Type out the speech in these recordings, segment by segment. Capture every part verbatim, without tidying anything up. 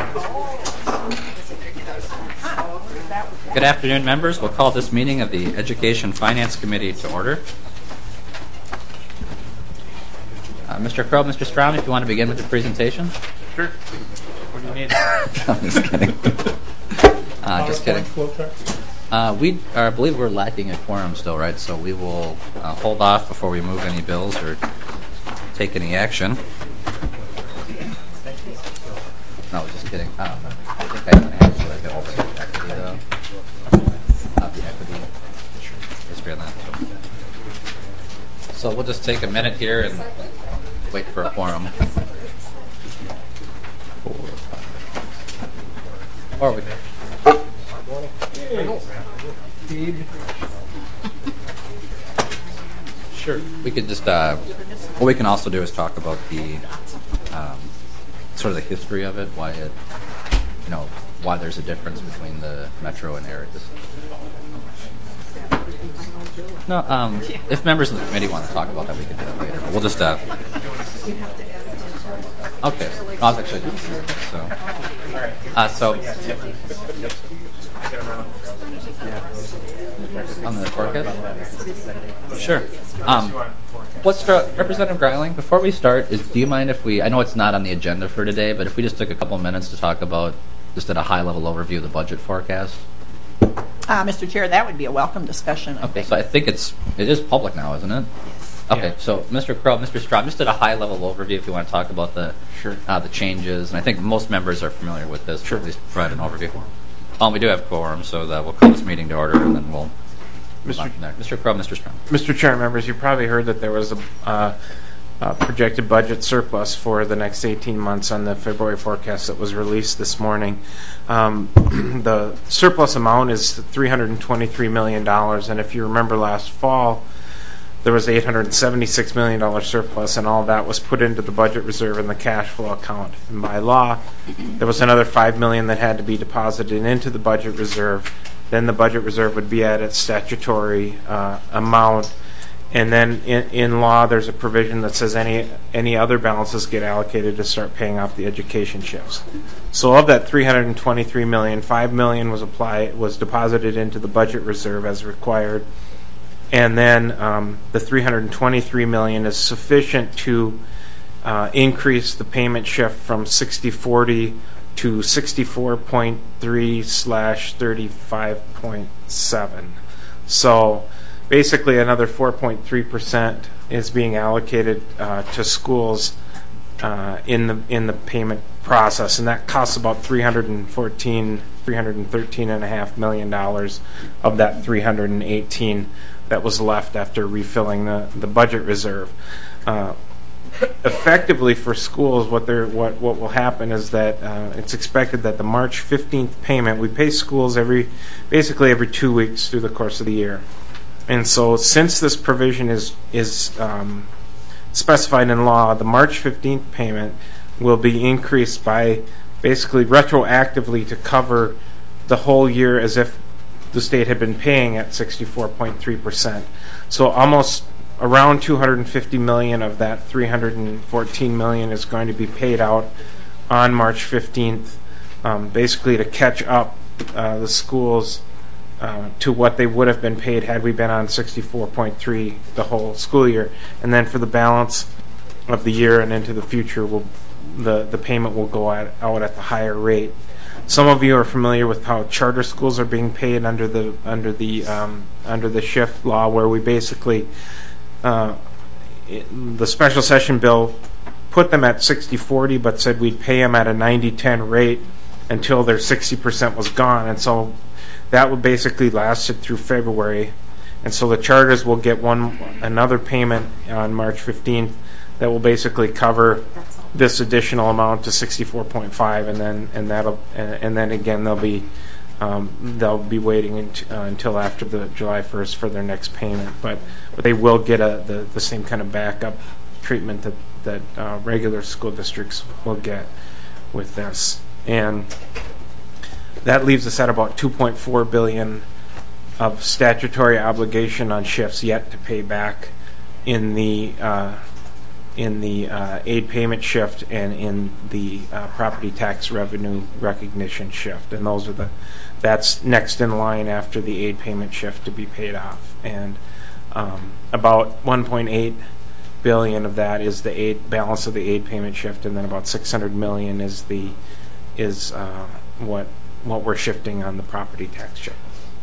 Good afternoon, members. We'll call this meeting of the Education Finance Committee to order. Uh, Mister Crow, Mister Strom, if you want to begin with the presentation. Sure. What do you need? I'm just kidding. Uh, just kidding. Uh, we are, I believe we're lacking a quorum still, right? So we will uh, hold off before we move any bills or take any action. No, just kidding. Um, I think I even have like an oversight equity, though. Not the equity history on that. So we'll just take a minute here and wait for a quorum. Or we Sure. We could just, uh, what we can also do is talk about the, um, sort of the history of it, why it, you know, why there's a difference between the Metro and Eric. No, um, if members of the committee want to talk about that, we can do that later. But we'll just, uh, okay. I was actually doing so. Uh, so, on the forecast? Sure. Um, what's Representative Greiling, before we start, is do you mind if we, I know it's not on the agenda for today, but if we just took a couple minutes to talk about, just at a high-level overview of the budget forecast? Uh, Mister Chair, that would be a welcome discussion. I okay, think. so I think it's, it is public now, isn't it? Yes. Okay, Yeah. so Mister Crow, Mister Strom, just at a high-level overview if you want to talk about the Sure. uh, the changes, and I think most members are familiar with this, Sure. but at least provide an overview. Um, we do have quorum, so that we'll call this meeting to order, and then we'll Mister move on from there. Mister Crow, Mister Strom. Mister Chair, members, you probably heard that there was a, uh, a projected budget surplus for the next eighteen months on the February forecast that was released this morning. Um, the surplus amount is three hundred twenty-three million dollars, and if you remember last fall, there was eight hundred seventy-six million dollars surplus, and all that was put into the budget reserve in the cash flow account. And by law, there was another five million dollars that had to be deposited into the budget reserve. Then the budget reserve would be at its statutory uh, amount. And then in, in law, there's a provision that says any any other balances get allocated to start paying off the education shifts. So of that three hundred twenty-three million dollars, five million dollars was applied was deposited into the budget reserve as required. And then um, the three hundred twenty-three million dollars is sufficient to uh, increase the payment shift from sixty forty to sixty-four point three slash thirty-five point seven. So basically another four point three percent is being allocated uh, to schools uh, in the in the payment process, and that costs about three hundred fourteen, three hundred thirteen and a half million dollars of that three hundred eighteen that was left after refilling the, the budget reserve. Uh, effectively for schools, what they're what what will happen is that uh, it's expected that the March fifteenth payment, we pay schools every basically every two weeks through the course of the year. And so since this provision is is um, specified in law, the March fifteenth payment will be increased by basically retroactively to cover the whole year as if the state had been paying at sixty-four point three percent. So almost around two hundred fifty million dollars of that three hundred fourteen million dollars is going to be paid out on March fifteenth, um, basically to catch up uh, the schools uh, to what they would have been paid had we been on sixty-four point three the whole school year. And then for the balance of the year and into the future, we'll, the, the payment will go at, out at the higher rate. Some of you are familiar with how charter schools are being paid under the under the um, under the shift law, where we basically uh, it, the special session bill put them at sixty forty, but said we'd pay them at a ninety ten rate until their sixty percent was gone, and so that would basically lasted through February, and so the charters will get one another payment on March fifteenth that will basically cover this additional amount to sixty-four point five, and then and that'll and, and then again they'll be um, they'll be waiting into, uh, until after the July first for their next payment. But but they will get a the, the same kind of backup treatment that that uh, regular school districts will get with this, and that leaves us at about two point four billion of statutory obligation on shifts yet to pay back in the uh, in the uh, aid payment shift and in the uh, property tax revenue recognition shift, and those are the that's next in line after the aid payment shift to be paid off. And um, about one point eight billion of that is the aid balance of the aid payment shift, and then about six hundred million is the is uh, what what we're shifting on the property tax shift.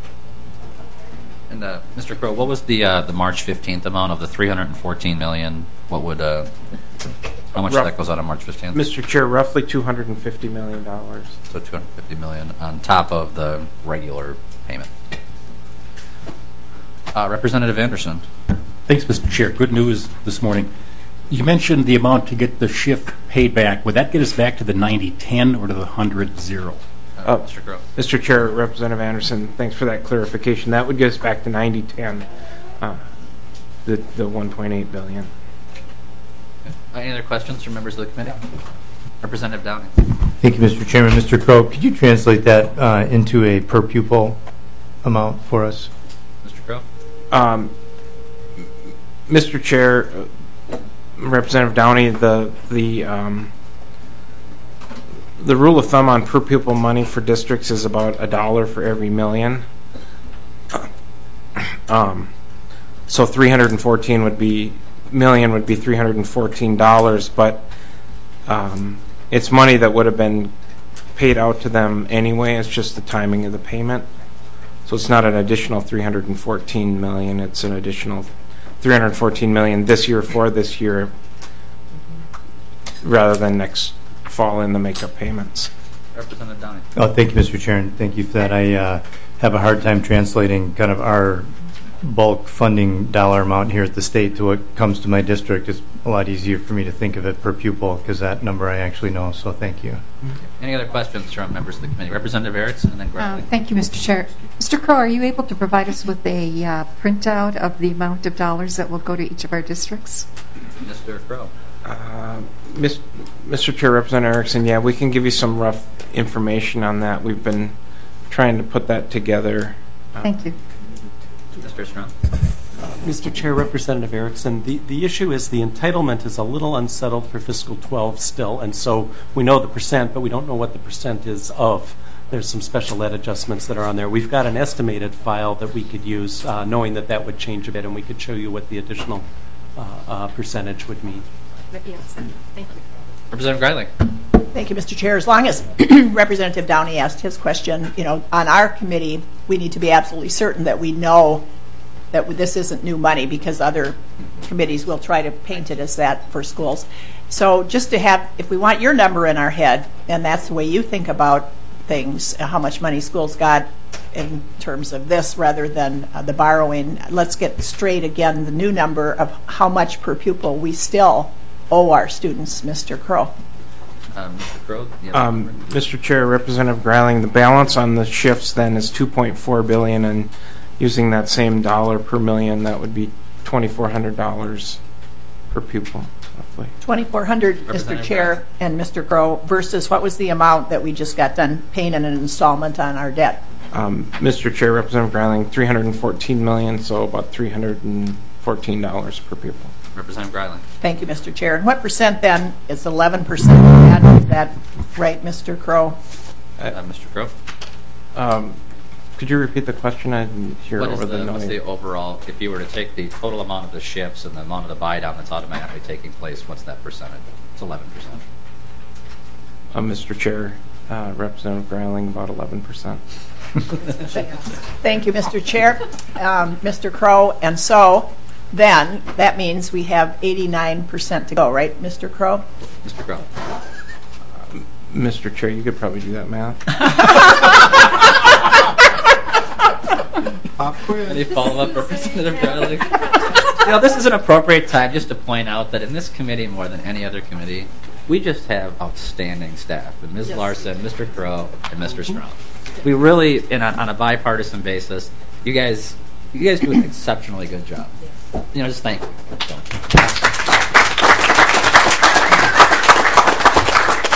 And uh, Mister Crow, what was the uh, the March fifteenth amount of the three hundred fourteen million? What would uh, how much Rough, of that goes out on March fifteenth? Mister Chair, roughly two hundred fifty million dollars. So two hundred fifty million on top of the regular payment. Uh, Representative Anderson. Thanks, Mister Chair. Good news this morning. You mentioned the amount to get the shift paid back. Would that get us back to the ninety ten or to the one hundred zero? Uh, uh, Mister Crow. Mister Chair, Representative Anderson, thanks for that clarification. That would get us back to ninety ten, uh, the the one point eight billion. Okay. Uh, any other questions from members of the committee? Representative Downey. Thank you, Mister Chairman. Mister Crow, could you translate that uh, into a per pupil amount for us? Mister Crow. Um, Mister Chair, uh, Representative Downey, the the um, the rule of thumb on per pupil money for districts is about a dollar for every million. Um, so three hundred fourteen would be million would be three hundred fourteen dollars, but um, it's money that would have been paid out to them anyway. It's just the timing of the payment. So it's not an additional three hundred fourteen million. It's an additional three hundred fourteen million this year for this year, rather than next fall in the makeup payments. Representative Downey. Oh, thank you, Mister Chair, and thank you for that. I uh, have a hard time translating kind of our bulk funding dollar amount here at the state to what comes to my district. It's a lot easier for me to think of it per pupil because that number I actually know, so thank you. Any other questions from members of the committee? Representative Erickson and then Greg. Uh, thank you, Mister Chair. Mister Crow, are you able to provide us with a uh, printout of the amount of dollars that will go to each of our districts? Mister Crow. Uh, Mister Chair, Representative Erickson, yeah, we can give you some rough information on that. We've been trying to put that together. Uh, Thank you. Mister Strong. Uh, Mister Chair, Representative Erickson, the, the issue is the entitlement is a little unsettled for fiscal twelve still, and so we know the percent, but we don't know what the percent is of. There's some special ed adjustments that are on there. We've got an estimated file that we could use, uh, knowing that that would change a bit, and we could show you what the additional uh, uh, percentage would mean. Yes, thank you. Representative Greiling. Thank you, Mister Chair. As long as Representative Downey asked his question, you know, on our committee, we need to be absolutely certain that we know that this isn't new money, because other committees will try to paint it as that for schools. So just to have, if we want your number in our head, and that's the way you think about things, how much money schools got in terms of this rather than uh, the borrowing, let's get straight again the new number of how much per pupil we still owe our students, Mister Crow. Um, Mister Crow. Um, Mister Chair, Representative Greiling, the balance on the shifts then is two point four billion dollars, and using that same dollar per million, that would be twenty-four hundred dollars per pupil, roughly. twenty-four hundred dollars, Mister Chair and Mister Crow, versus what was the amount that we just got done paying in an installment on our debt? Um, Mister Chair, Representative Greiling, three hundred fourteen million dollars, so about three hundred fourteen dollars per pupil. Representative Greiling. Thank you, Mister Chair. And what percent then? It's eleven percent of that. Is that right, Mister Crow? Uh, Mister Crow. Um, could you repeat the question? I didn't hear what over is the, the what's the overall, if you were to take the total amount of the shifts and the amount of the buy down that's automatically taking place, what's that percentage? It's eleven percent. Uh, Mister Chair, uh, Representative Greiling, about eleven percent. Thank you, Mister Chair. Um, Mister Crow. And so then that means we have eighty-nine percent to go, right, Mister Crow? Mister Crow. Uh, Mister Chair, you could probably do that math. Any follow-up, Representative Greiling? You know, this is an appropriate time just to point out that in this committee, more than any other committee, we just have outstanding staff. With Miz Yes. Larson, Mister Crow, and Mister Strong. We really, in a, on a bipartisan basis, you guys, you guys do an exceptionally good job. You know, just thank you. So.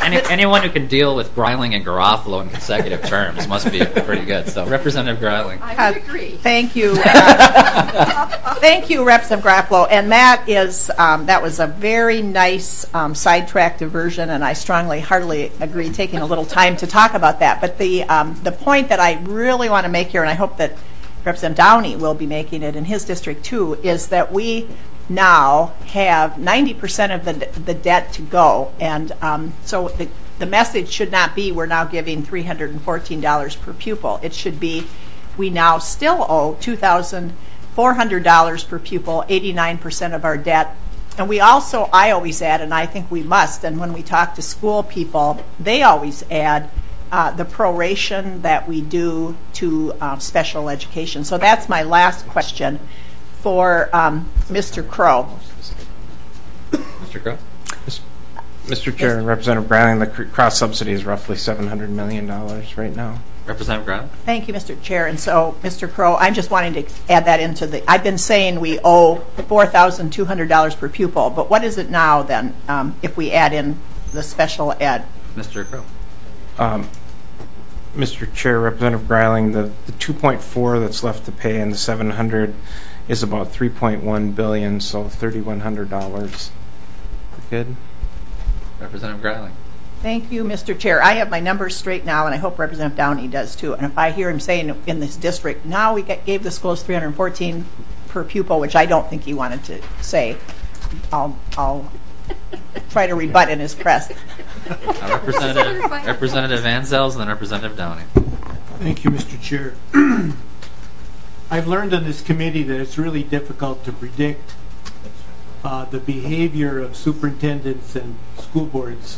Any, anyone who can deal with Greiling and Garofalo in consecutive terms must be pretty good. So, Representative Greiling. I would agree. Thank you. Uh, thank you, Representative Garofalo. And that is um, that was a very nice um, sidetrack diversion, and I strongly, heartily agree. Taking a little time to talk about that, but the um, the point that I really want to make here, and I hope that Representative Downey will be making it in his district too, is that we now have ninety percent of the the debt to go, and um, so the the message should not be we're now giving three hundred fourteen dollars per pupil. It should be we now still owe two thousand four hundred dollars per pupil, eighty-nine percent of our debt. And we also, I always add, and I think we must, and when we talk to school people, they always add uh, the proration that we do to uh, special education. So that's my last question for um, Mister Crow. Mister Crow? Mister Chair and Representative Greiling, the cr- cross subsidy is roughly seven hundred million dollars right now. Representative Greiling? Thank you, Mister Chair. And so, Mister Crow, I'm just wanting to add that into the, I've been saying we owe four thousand two hundred dollars per pupil, but what is it now then um, if we add in the special ed? Mister Crow? Um, Mister Chair, Representative Greiling, the, the two point four that's left to pay and the seven hundred is about three point one billion dollars, so three thousand one hundred dollars. Good. Representative Greiling? Thank you, Mister Chair. I have my numbers straight now, and I hope Representative Downey does too. And if I hear him saying in this district, now we get, gave the schools three hundred fourteen per pupil, which I don't think he wanted to say, I'll, I'll try to rebut in his press. Uh, Representative, Representative Van Zels and then Representative Downey. Thank you, Mister Chair. I've learned on this committee that it's really difficult to predict uh, the behavior of superintendents and school boards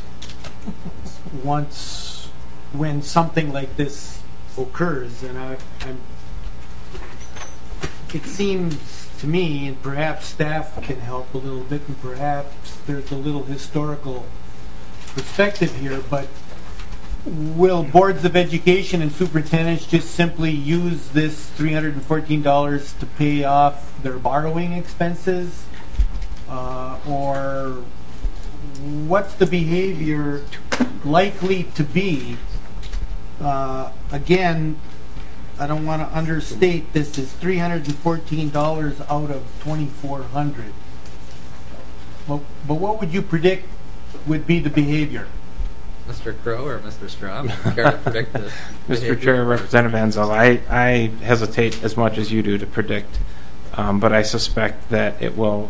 once when something like this occurs. And I, I'm, it seems to me, and perhaps staff can help a little bit, and perhaps there's a little historical perspective here, but will boards of education and superintendents just simply use this three hundred fourteen dollars to pay off their borrowing expenses? Uh, or what's the behavior likely to be? Uh, again, I don't want to understate this is three hundred fourteen dollars out of twenty-four hundred dollars. But, but what would you predict would be the behavior? Mister Crow or Mister Strom? Care to predict the Mister Chair, Representative Van Zel, I, I hesitate as much as you do to predict, um, but I suspect that it will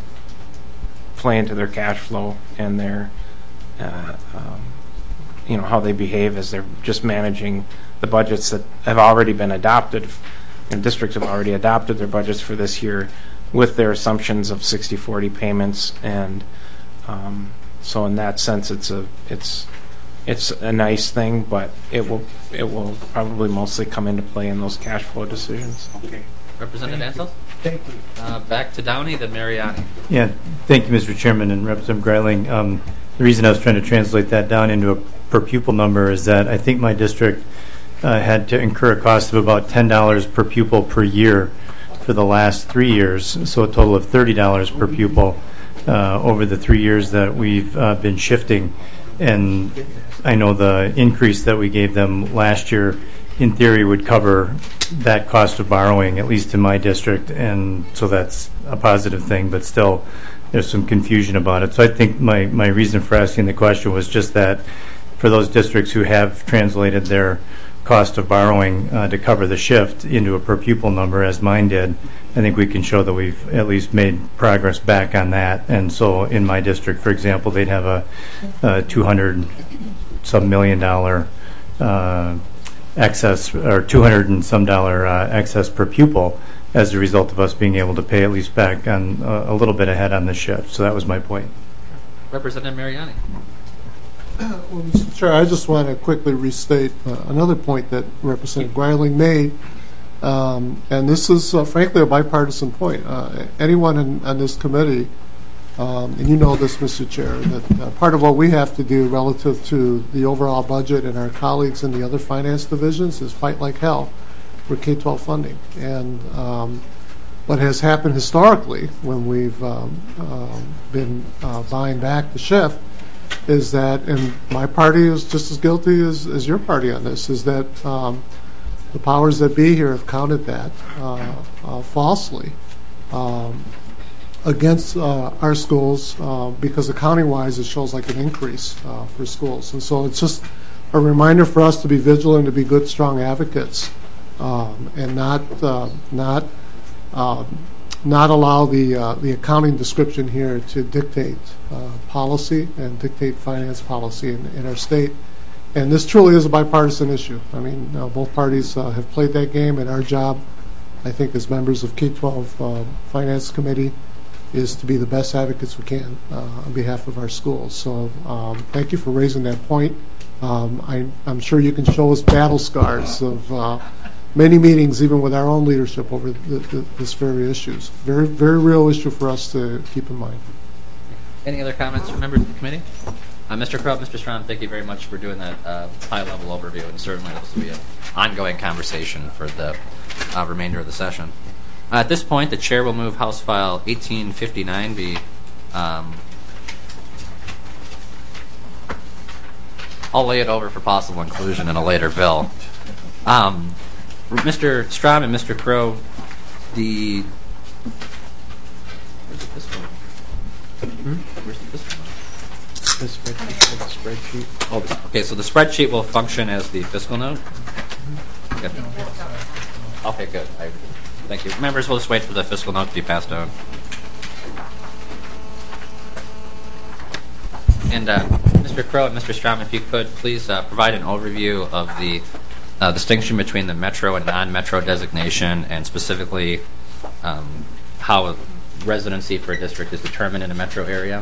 play into their cash flow and their, uh, um, you know, how they behave as they're just managing the budgets that have already been adopted. And districts have already adopted their budgets for this year with their assumptions of sixty forty payments, and um, so in that sense, it's a it's it's a nice thing, but it will it will probably mostly come into play in those cash flow decisions. Okay. Representative Van Zels? Thank you. Uh, back to Downey, then Mariani. Yeah, thank you, Mister Chairman and Representative Greiling. Um, the reason I was trying to translate that down into a per pupil number is that I think my district uh, had to incur a cost of about ten dollars per pupil per year for the last three years, so a total of thirty dollars per pupil uh, over the three years that we've uh, been shifting. And I know the increase that we gave them last year, in theory, would cover that cost of borrowing, at least in my district, and so that's a positive thing, but still there's some confusion about it. So I think my, my reason for asking the question was just that for those districts who have translated their cost of borrowing uh, to cover the shift into a per pupil number, as mine did, I think we can show that we've at least made progress back on that. And so in my district, for example, they'd have a, a two hundred some million dollar uh, excess, or two hundred and some dollar uh, excess per pupil as a result of us being able to pay at least back on uh, a little bit ahead on the shift. So that was my point. Representative Mariani. Well, Mister Chair, I just want to quickly restate uh, another point that Representative Greiling made, um, and this is uh, frankly a bipartisan point. Uh, anyone in, on this committee, um, and you know this, Mister Chair, that uh, part of what we have to do relative to the overall budget and our colleagues in the other finance divisions is fight like hell for K twelve funding. And um, what has happened historically when we've um, um, been uh, buying back the shift is that, and my party is just as guilty as, as your party on this, is that um, the powers that be here have counted that uh, uh, falsely um, against uh, our schools uh, because accounting-wise it shows like an increase uh, for schools. And so it's just a reminder for us to be vigilant, to be good, strong advocates, um, and not uh, not um, not allow the uh, the accounting description here to dictate uh, policy and dictate finance policy in, in our state. And this truly is a bipartisan issue. I mean, uh, both parties uh, have played that game, and our job, I think, as members of K twelve uh, Finance Committee, is to be the best advocates we can uh, on behalf of our schools. So um, thank you for raising that point. Um, I, I'm sure you can show us battle scars of uh, many meetings, even with our own leadership, over the, the, this very issues. Very, very real issue for us to keep in mind. Any other comments from members of the committee? Uh, Mister Crow, Mister Strom, thank you very much for doing that uh, high-level overview, and certainly this will be an ongoing conversation for the uh, remainder of the session. Uh, at this point, the chair will move House File eighteen fifty-nine be. Um, I'll lay it over for possible inclusion in a later bill. Um, Mister Strom and Mister Crow, the where's the fiscal? Hmm? Where's the fiscal? The spreadsheet. The spreadsheet. Oh, the, okay. So the spreadsheet will function as the fiscal note. Good. Okay, good. I, thank you, members. We'll just wait for the fiscal note to be passed out. And uh, Mister Crow and Mister Strom, if you could please uh, provide an overview of the uh, distinction between the metro and non-metro designation, and specifically um, how residency for a district is determined in a metro area,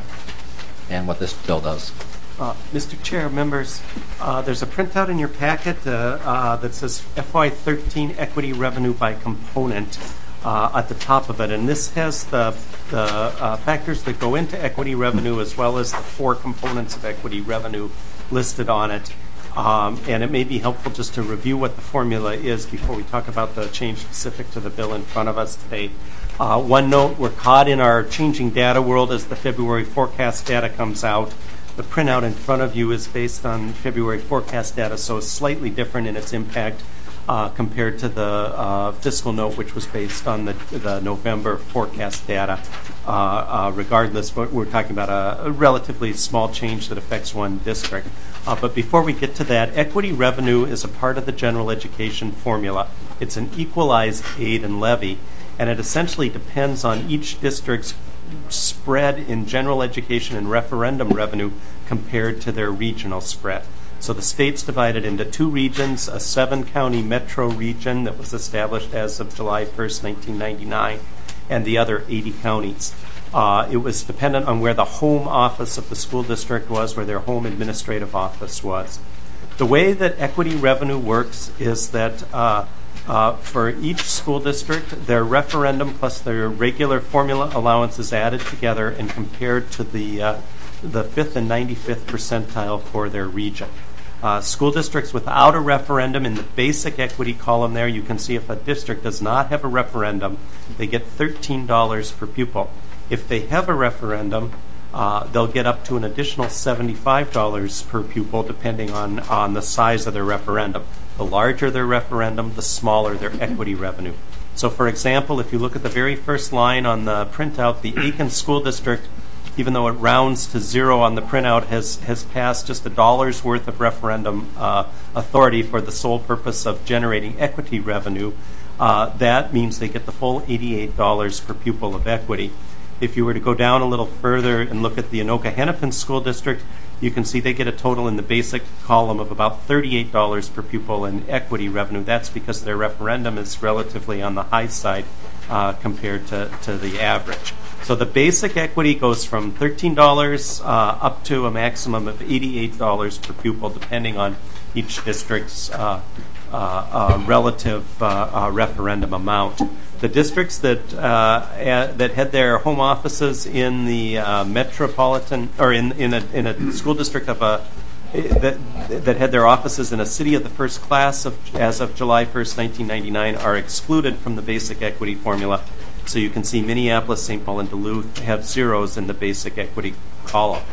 and what this bill does. Uh, Mister Chair, members, uh, there's a printout in your packet uh, uh, that says F Y thirteen equity revenue by component uh, at the top of it, and this has the, the uh, factors that go into equity revenue as well as the four components of equity revenue listed on it. Um, and it may be helpful just to review what the formula is before we talk about the change specific to the bill in front of us today. Uh, one note, we're caught in our changing data world as the February forecast data comes out. The printout in front of you is based on February forecast data, so it's slightly different in its impact uh, compared to the uh, fiscal note, which was based on the, the November forecast data. Uh, uh, regardless, we're talking about a, a relatively small change that affects one district. Uh, but before we get to that, equity revenue is a part of the general education formula. It's an equalized aid and levy, and it essentially depends on each district's spread in general education and referendum revenue compared to their regional spread. So the state's divided into two regions, a seven-county metro region that was established as of July first, nineteen ninety-nine, and the other eighty counties. Uh, it was dependent on where the home office of the school district was, where their home administrative office was. The way that equity revenue works is that uh, Uh, for each school district, their referendum plus their regular formula allowance is added together and compared to the uh, the fifth and ninety-fifth percentile for their region. Uh, school districts without a referendum, in the basic equity column there, you can see if a district does not have a referendum, they get thirteen dollars per pupil. If they have a referendum, uh, they'll get up to an additional seventy-five dollars per pupil, depending on, on the size of their referendum. The larger their referendum, the smaller their equity revenue. So, for example, if you look at the very first line on the printout, the Aiken School District, even though it rounds to zero on the printout, has, has passed just a dollar's worth of referendum uh, authority for the sole purpose of generating equity revenue. Uh, that means they get the full eighty-eight dollars per pupil of equity. If you were to go down a little further and look at the Anoka-Hennepin School District, you can see they get a total in the basic column of about thirty-eight dollars per pupil in equity revenue. That's because their referendum is relatively on the high side uh, compared to, to the average. So the basic equity goes from thirteen dollars uh, up to a maximum of eighty-eight dollars per pupil, depending on each district's uh, uh, uh, relative uh, uh, referendum amount. The districts that uh, uh, that had their home offices in the uh, metropolitan, or in in a in a school district of a that that had their offices in a city of the first class of as of July first, nineteen ninety-nine, are excluded from the basic equity formula. So you can see Minneapolis, Saint Paul, and Duluth have zeros in the basic equity column.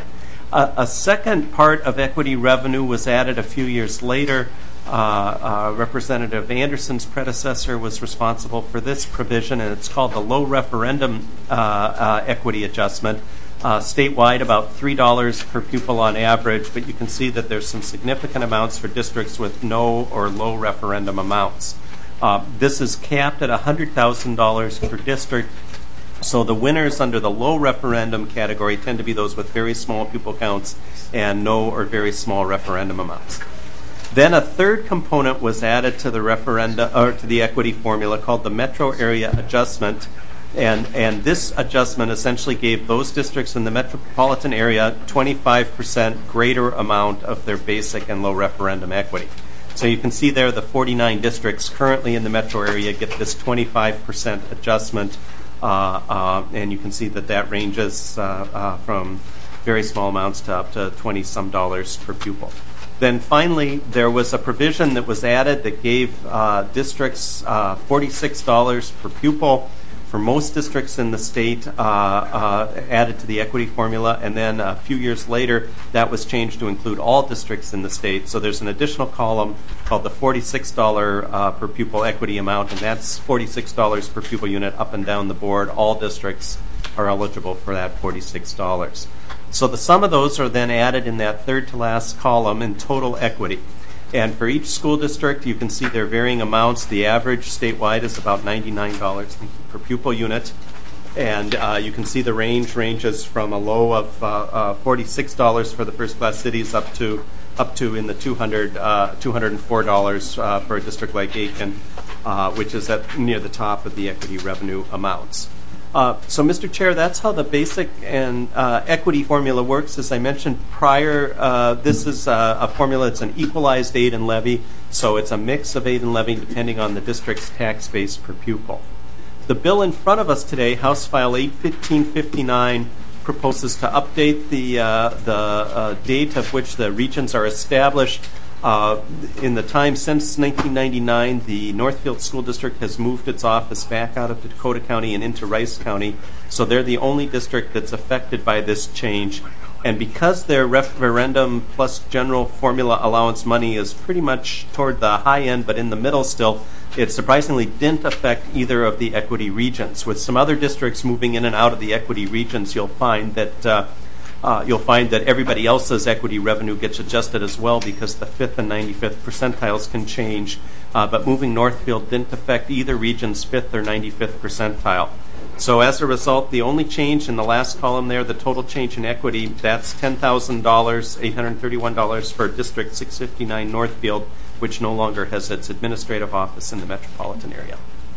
A, a second part of equity revenue was added a few years later. Uh, uh, Representative Anderson's predecessor was responsible for this provision, and it's called the low referendum uh, uh, equity adjustment. Uh, statewide, about three dollars per pupil on average, but you can see that there's some significant amounts for districts with no or low referendum amounts. Uh, this is capped at one hundred thousand dollars per district, so the winners under the low referendum category tend to be those with very small pupil counts and no or very small referendum amounts. Then a third component was added to the referenda or to the equity formula called the metro area adjustment. And, and this adjustment essentially gave those districts in the metropolitan area twenty-five percent greater amount of their basic and low referendum equity. So you can see there the forty-nine districts currently in the metro area get this twenty-five percent adjustment, uh, uh, and you can see that that ranges uh, uh, from very small amounts to up to twenty some dollars per pupil. Then finally, there was a provision that was added that gave uh, districts uh, forty-six dollars per pupil for most districts in the state, uh, uh, added to the equity formula, and then a few years later that was changed to include all districts in the state. So there's an additional column called the forty-six dollars uh, per pupil equity amount, and that's forty-six dollars per pupil unit up and down the board. All districts are eligible for that forty-six dollars. So the sum of those are then added in that third to last column in total equity. And for each school district, you can see their varying amounts. The average statewide is about ninety-nine dollars per pupil unit. And uh, you can see the range ranges from a low of uh, uh, forty-six dollars for the first-class cities up to up to in the two hundred, uh, two hundred four dollars uh, for a district like Aiken, uh, which is at near the top of the equity revenue amounts. Uh, so, Mister Chair, that's how the basic and uh, equity formula works. As I mentioned prior, uh, this is uh, a formula. It's an equalized aid and levy, so it's a mix of aid and levy depending on the district's tax base per pupil. The bill in front of us today, House File eight fifteen fifty-nine, proposes to update the uh, the uh, date of which the regions are established. Uh, in the time since nineteen ninety-nine, the Northfield School District has moved its office back out of Dakota County and into Rice County, so they're the only district that's affected by this change. And because their referendum plus general formula allowance money is pretty much toward the high end but in the middle still, it surprisingly didn't affect either of the equity regions. With some other districts moving in and out of the equity regions, you'll find that uh, Uh, you'll find that everybody else's equity revenue gets adjusted as well because the fifth and ninety-fifth percentiles can change. Uh, but moving Northfield didn't affect either region's fifth or ninety-fifth percentile. So as a result, the only change in the last column there, the total change in equity, that's ten thousand dollars, eight hundred thirty-one dollars for District six fifty-nine Northfield, which no longer has its administrative office in the metropolitan area.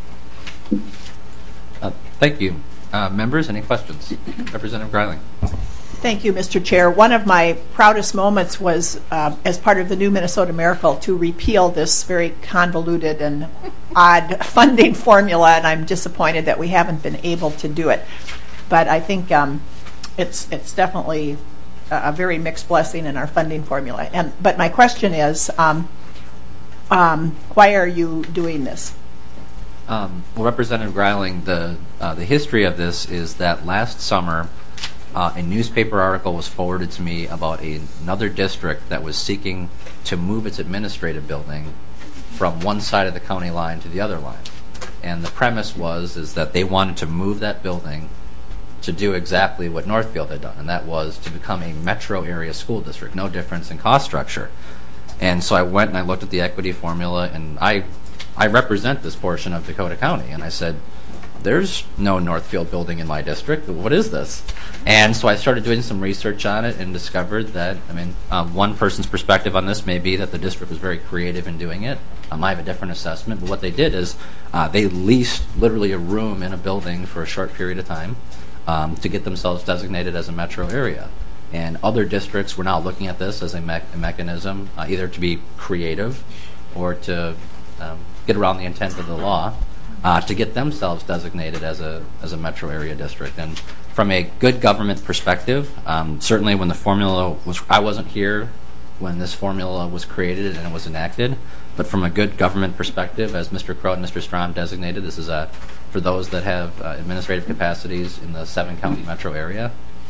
Uh, thank you. Uh, members, any questions? Representative Greiling. Thank you, Mister Chair. One of my proudest moments was, uh, as part of the new Minnesota Miracle, to repeal this very convoluted and odd funding formula, and I'm disappointed that we haven't been able to do it. But I think um, it's it's definitely a, a very mixed blessing in our funding formula. And but my question is, um, um, why are you doing this? Um, well, Representative Greiling, the uh, the history of this is that last summer, Uh, a newspaper article was forwarded to me about a, another district that was seeking to move its administrative building from one side of the county line to the other line. And the premise was is that they wanted to move that building to do exactly what Northfield had done, and that was to become a metro area school district, no difference in cost structure. And so I went and I looked at the equity formula, and I, I represent this portion of Dakota County, and I said, there's no Northfield building in my district. What is this? And so I started doing some research on it and discovered that, I mean, um, one person's perspective on this may be that the district was very creative in doing it. Um, I have a different assessment, but what they did is uh, they leased literally a room in a building for a short period of time um, to get themselves designated as a metro area. And other districts were now looking at this as a, me- a mechanism uh, either to be creative or to um, get around the intent of the law. Uh, to get themselves designated as a as a metro area district. And from a good government perspective, um, certainly when the formula was, I wasn't here when this formula was created and it was enacted, but from a good government perspective, as Mister Crow and Mister Strom designated, this is a, for those that have uh, administrative capacities in the seven county metro area,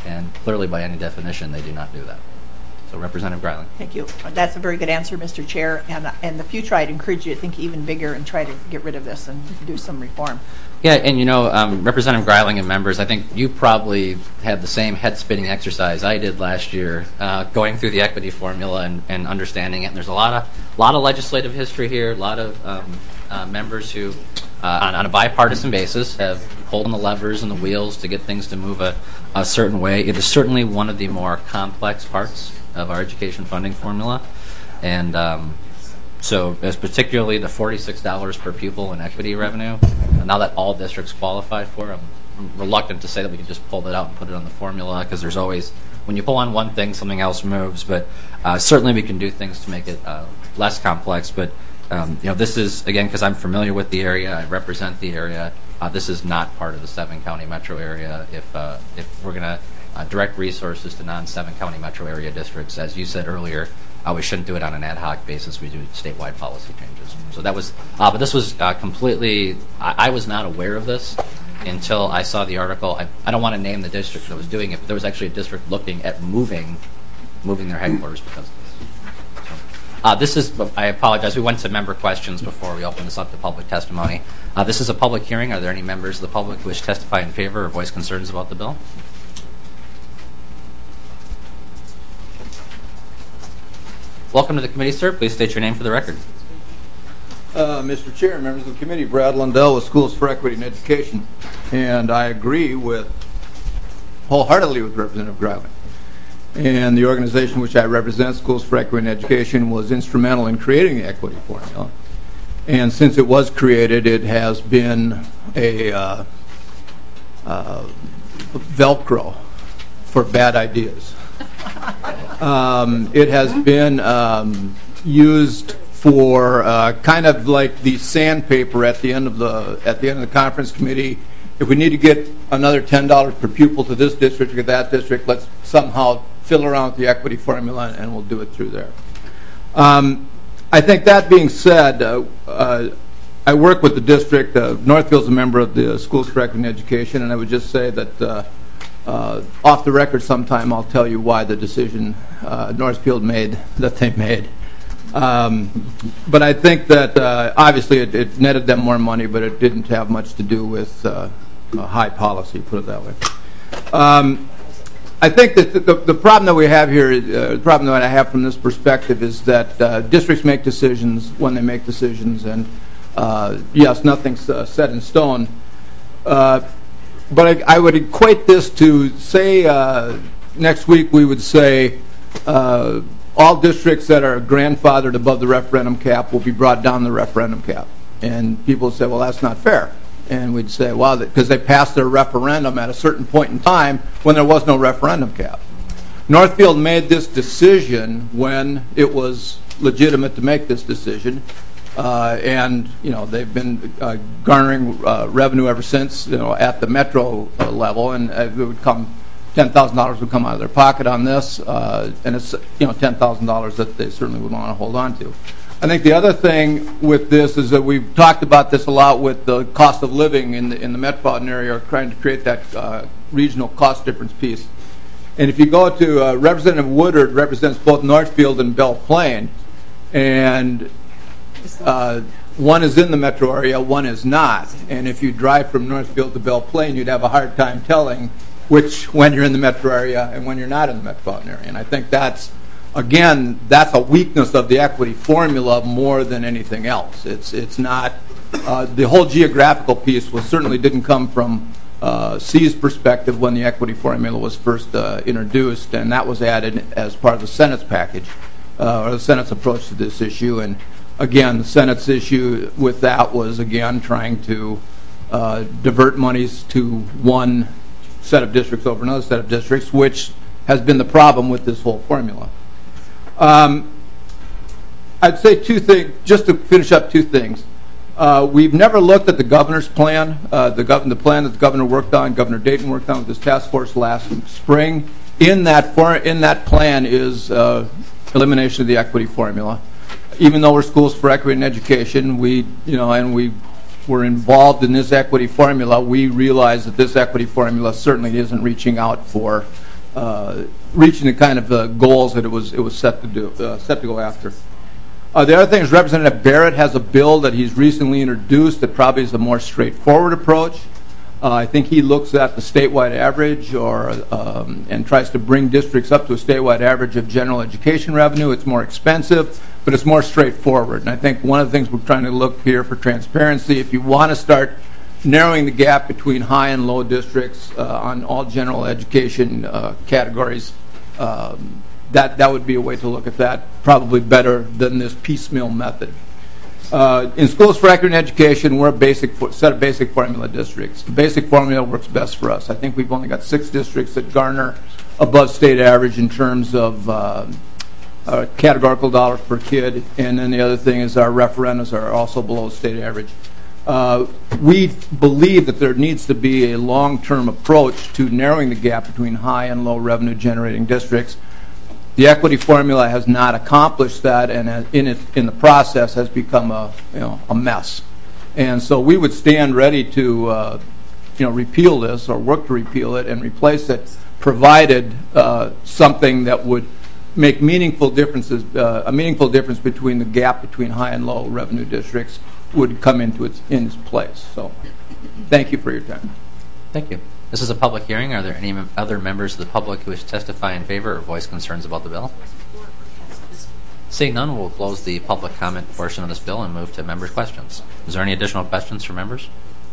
And clearly, by any definition, they do not do that. So, Representative Greiling. Thank you. That's a very good answer, Mister Chair. And in the future, I'd encourage you to think even bigger and try to get rid of this and do some reform. Yeah, and you know, um, Representative Greiling and members, I think you probably had the same head-spinning exercise I did last year, uh, going through the equity formula and, and understanding it. And there's a lot of lot of legislative history here, a lot of um, uh, members who, uh, on, on a bipartisan basis, have pulled on the levers and the wheels to get things to move a, a certain way. It is certainly one of the more complex parts of our education funding formula, and um, so as particularly the forty-six dollars per pupil in equity revenue, now that all districts qualify for, I'm, I'm reluctant to say that we can just pull that out and put it on the formula, because there's always, when you pull on one thing, something else moves, but uh, certainly we can do things to make it uh, less complex. But um, you know, this is, again, because I'm familiar with the area, I represent the area, uh, this is not part of the seven county metro area. If, uh, if we're going to uh, direct resources to non-seven county metro area districts, as you said earlier, Uh, we shouldn't do it on an ad hoc basis. We do statewide policy changes. So that was, uh, but this was uh, completely, I, I was not aware of this until I saw the article. I, I don't want to name the district that was doing it, but there was actually a district looking at moving, moving their headquarters because of this. So, uh, this is, I apologize, we went to member questions before we opened this up to public testimony. Uh, this is a public hearing. Are there any members of the public who wish to testify in favor or voice concerns about the bill? Welcome to the committee, sir. Please state your name for the record. Uh, Mister Chair, members of the committee, Brad Lundell with Schools for Equity and Education. And I agree with, wholeheartedly with Representative Greiling. And the organization which I represent, Schools for Equity and Education, was instrumental in creating the equity formula. And since it was created, it has been a uh, uh, Velcro for bad ideas. Um, it has been um, used for uh, kind of like the sandpaper at the end of the at the end of the conference committee. If we need to get another ten dollars per pupil to this district or that district, let's somehow fiddle around with the equity formula, and we'll do it through there. Um, I think that being said, uh, uh, I work with the district. Uh, Northfield's a member of the Schools for Equity and Education, and I would just say that. Uh, Uh, off the record sometime I'll tell you why the decision uh, Northfield made that they made. Um, but I think that uh, obviously it, it netted them more money, but it didn't have much to do with uh, high policy, put it that way. Um, I think that the, the, the problem that we have here, uh, the problem that I have from this perspective is that uh, districts make decisions when they make decisions, and uh, yes, nothing's uh, set in stone. Uh, But I, I would equate this to, say, uh, next week we would say uh, all districts that are grandfathered above the referendum cap will be brought down the referendum cap. And people would say, well, that's not fair. And we'd say, well, because they passed their referendum at a certain point in time when there was no referendum cap. Northfield made this decision when it was legitimate to make this decision. Uh, and you know they've been uh, garnering uh, revenue ever since. You know at the metro uh, level, and uh, it would come ten thousand dollars would come out of their pocket on this, uh, and it's you know ten thousand dollars that they certainly would want to hold on to. I think the other thing with this is that we've talked about this a lot with the cost of living in the in the metropolitan area, trying to create that uh, regional cost difference piece. And if you go to uh, Representative Woodard represents both Northfield and Belle Plaine, and Uh, one is in the metro area, one is not. And if you drive from Northfield to Belle Plaine, you'd have a hard time telling which when you're in the metro area and when you're not in the metropolitan area. And I think that's, again, that's a weakness of the equity formula more than anything else. It's it's not, uh, the whole geographical piece was certainly didn't come from uh, C's perspective when the equity formula was first uh, introduced, and that was added as part of the Senate's package, uh, or the Senate's approach to this issue. And again, the Senate's issue with that was, again, trying to uh, divert monies to one set of districts over another set of districts, which has been the problem with this whole formula. Um, I'd say two things, just to finish up two things. Uh, we've never looked at the governor's plan, uh, the, gov the plan that the governor worked on, Governor Dayton worked on with this task force last spring. In that, for in that plan is uh, elimination of the equity formula. Even though we're Schools for Equity and Education, we, you know, and we were involved in this equity formula, we realize that this equity formula certainly isn't reaching out for uh, reaching the kind of uh, goals that it was it was set to do, uh, set to go after. Uh, the other thing is Representative Barrett has a bill that he's recently introduced that probably is a more straightforward approach. Uh, I think he looks at the statewide average or um, and tries to bring districts up to a statewide average of general education revenue. It's more expensive, but it's more straightforward. And I think one of the things we're trying to look here for transparency, if you want to start narrowing the gap between high and low districts uh, on all general education uh, categories, um, that, that would be a way to look at that, probably better than this piecemeal method. Uh, in schools for equity and education, we're a basic for, set of basic formula districts. The basic formula works best for us. I think we've only got six districts that garner above state average in terms of uh, uh, categorical dollars per kid, and then the other thing is our referendums are also below state average. Uh, we believe that there needs to be a long-term approach to narrowing the gap between high and low revenue generating districts. The equity formula has not accomplished that, and in it, in the process has become a you know a mess. And so we would stand ready to uh, you know repeal this or work to repeal it and replace it, provided uh, something that would make meaningful differences, uh, a meaningful difference between the gap between high and low revenue districts would come into its in its place. So, thank you for your time. Thank you. This is a public hearing. Are there any mem- other members of the public who wish to testify in favor or voice concerns about the bill? Seeing none, we'll close the public comment portion of this bill and move to members' questions. Is there any additional questions from members?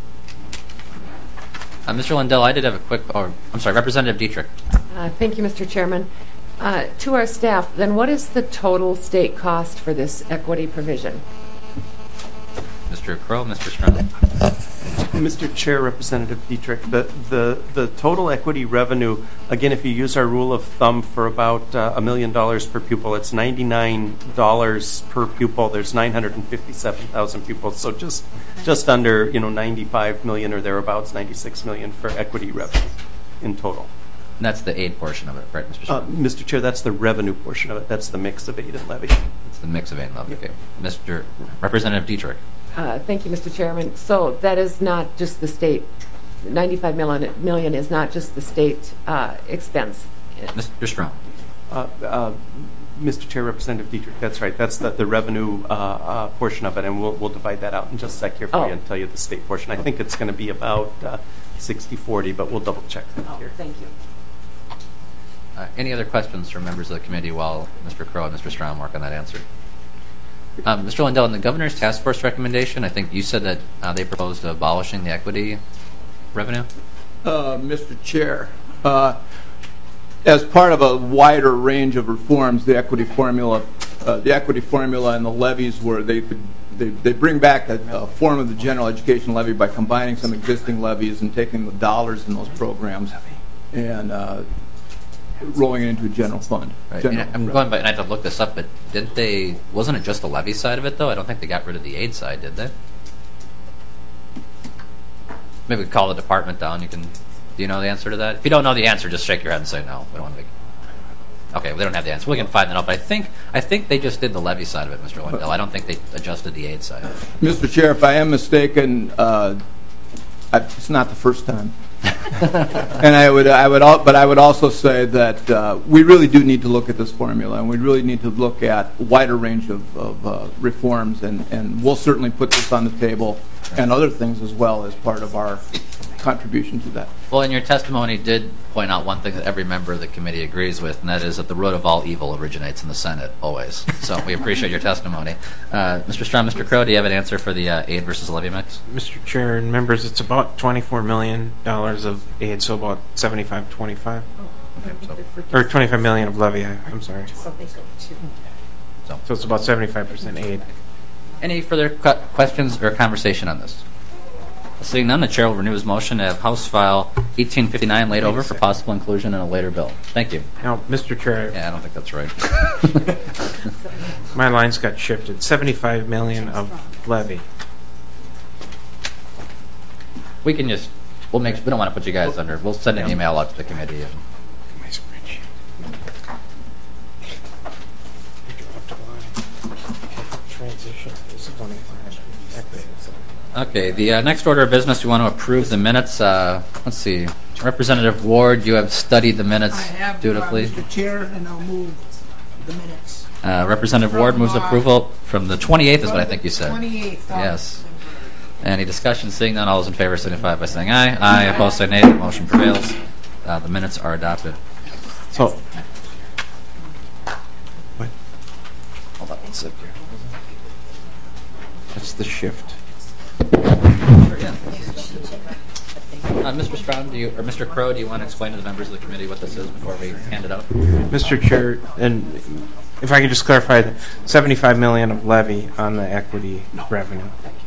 Uh, Mister Lindell, I did have a quick, or I'm sorry, Representative Dietrich. Uh, thank you, Mister Chairman. Uh, to our staff, then what is the total state cost for this equity provision? Mister Crow, Mister Strom. Mister Chair, Representative Dietrich, the, the, the total equity revenue, again, if you use our rule of thumb for about uh, a million dollars per pupil, it's ninety-nine dollars per pupil. There's nine hundred fifty-seven thousand pupils, so just just under you know ninety-five million or thereabouts, ninety-six million for equity revenue in total. And that's the aid portion of it, right, Mister Uh, Strom? Mister Chair, that's the revenue portion of it. That's the mix of aid and levy. It's the mix of aid and levy. Okay. Mister Representative Dietrich. Uh, thank you, Mister Chairman. So that is not just the state, ninety-five million, million is not just the state uh, expense. Mister Strom. Uh, uh, Mister Chair, Representative Dietrich, that's right. That's the, the revenue uh, uh, portion of it, and we'll, we'll divide that out in just a sec here for oh. you and tell you the state portion. I think it's going to be about uh, sixty forty, but we'll double check that oh, here. Thank you. Uh, any other questions from members of the committee while Mister Crow and Mister Strom work on that answer? Um, Mister Lindell, in the governor's task force recommendation, I think you said that uh, they proposed abolishing the equity revenue? Uh, Mister Chair, uh, as part of a wider range of reforms, the equity formula, uh, the equity formula and the levies were they could they, they bring back a, a form of the general education levy by combining some existing levies and taking the dollars in those programs and uh, rolling it into a general fund. Right. General And I'm going by, and I have to look this up, but didn't they, wasn't it just the levy side of it, though? I don't think they got rid of the aid side, did they? Maybe we could call the department down. You can, do you know the answer to that? If you don't know the answer, just shake your head and say no. We don't want to make, okay, well, they don't have the answer. We can find that out, but I think, I think they just did the levy side of it, Mister Lindell. I don't think they adjusted the aid side. Mister Chair, if I am mistaken, uh, I, it's not the first time. And I would, I would, al- but I would also say that uh, we really do need to look at this formula, and we really need to look at a wider range of, of uh, reforms, and, and we'll certainly put this on the table and other things as well as part of our contribution to that. Well, and your testimony did point out one thing that every member of the committee agrees with, and that is that the root of all evil originates in the Senate, always. So we appreciate your testimony. Uh, Mister Strom, Mister Crow, do you have an answer for the uh, aid versus levy mix? Mister Chair and members, it's about twenty-four million dollars of aid, so about seventy-five twenty-five. Okay, so, Or twenty-five million dollars of levy, I, I'm sorry. so. So it's about seventy-five percent aid. Any further cu- questions or conversation on this? Seeing none, the chair will renew his motion to have House File eighteen fifty-nine laid over for possible inclusion in a later bill. Thank you. Now, Mister Chair, Yeah, I don't think that's right. my lines got shifted. seventy-five million dollars of levy. We can just, we'll make, we don't want to put you guys under, we'll send an email out to the committee. And, My spreadsheet. Transition is twenty-five. Okay, the uh, next order of business, we want to approve the minutes. Uh, let's see. Representative Ward, you have studied the minutes I have, dutifully. Uh, Mister Chair, and I'll move the minutes. Uh, Representative Ward moves approval from the twenty-eighth, is what I think you said. twenty-eighth. Yes. Any discussion? Seeing none, all those in favor signify by saying aye. Aye. Opposed, say nay. The motion prevails. Uh, the minutes are adopted. So, what? Hold on one second. That's the shift. Uh, Mister Strom, do you, or Mister Crow, do you want to explain to the members of the committee what this is before we hand it out? Mister Chair, and if I could just clarify, that seventy-five million dollars of levy on the equity revenue.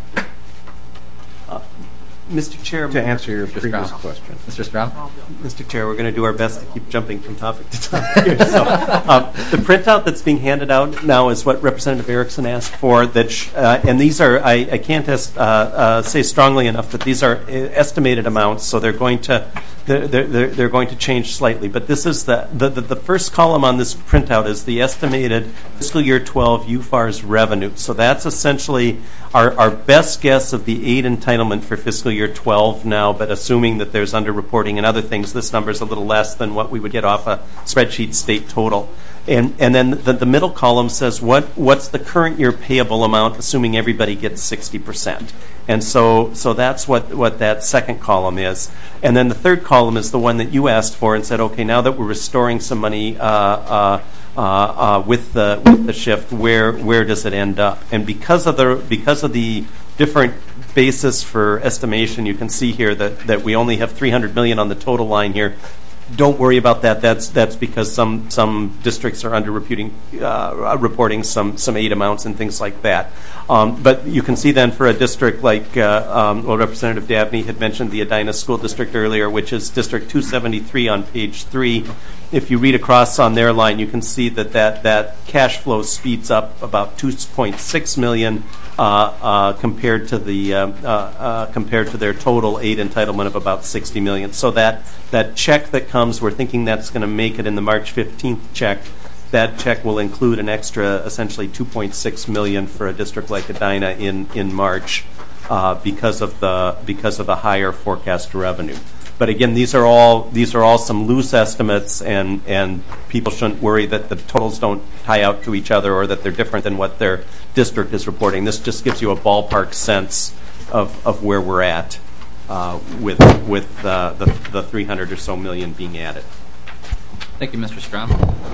Mister Chair, to answer your Mister previous Strom. question. Mister Strom? Mister Chair, we're going to do our best to keep jumping from topic to topic here. So, um, the printout that's being handed out now is what Representative Erickson asked for. That, sh- uh, and these are, I, I can't est- uh, uh, say strongly enough that these are estimated amounts, so they're going to they're, they're, they're going to change slightly. But this is the, the, the, the first column on this printout is the estimated fiscal year twelve U F A R's revenue. So that's essentially our, our best guess of the aid entitlement for fiscal year twelve now, but assuming that there's underreporting and other things, this number is a little less than what we would get off a spreadsheet state total. And and then the, the middle column says what what's the current year payable amount, assuming everybody gets sixty percent. And so so that's what, what that second column is. And then the third column is the one that you asked for and said, okay, now that we're restoring some money uh, uh, uh, uh, with the with the shift, where where does it end up? And because of the because of the different basis for estimation, you can see here that, that we only have three hundred million dollars on the total line here. Don't worry about that. That's that's because some some districts are under reporting uh, reporting some some aid amounts and things like that. Um, but you can see then for a district like uh, um, well, Representative Dabney had mentioned the Edina School District earlier, which is District two seventy-three on page three. If you read across on their line, you can see that that, that cash flow speeds up about two point six million dollars uh, uh, compared to the uh, uh, uh, compared to their total aid entitlement of about sixty million dollars. So that that check that comes, we're thinking that's going to make it in the March fifteenth check. That check will include an extra, essentially two point six million dollars for a district like Edina in in March uh, because of the because of the higher forecast revenue. But again, these are all these are all some loose estimates, and, and people shouldn't worry that the totals don't tie out to each other or that they're different than what their district is reporting. This just gives you a ballpark sense of, of where we're at uh, with with uh, the the three hundred or so million being added. Thank you, Mister Strom.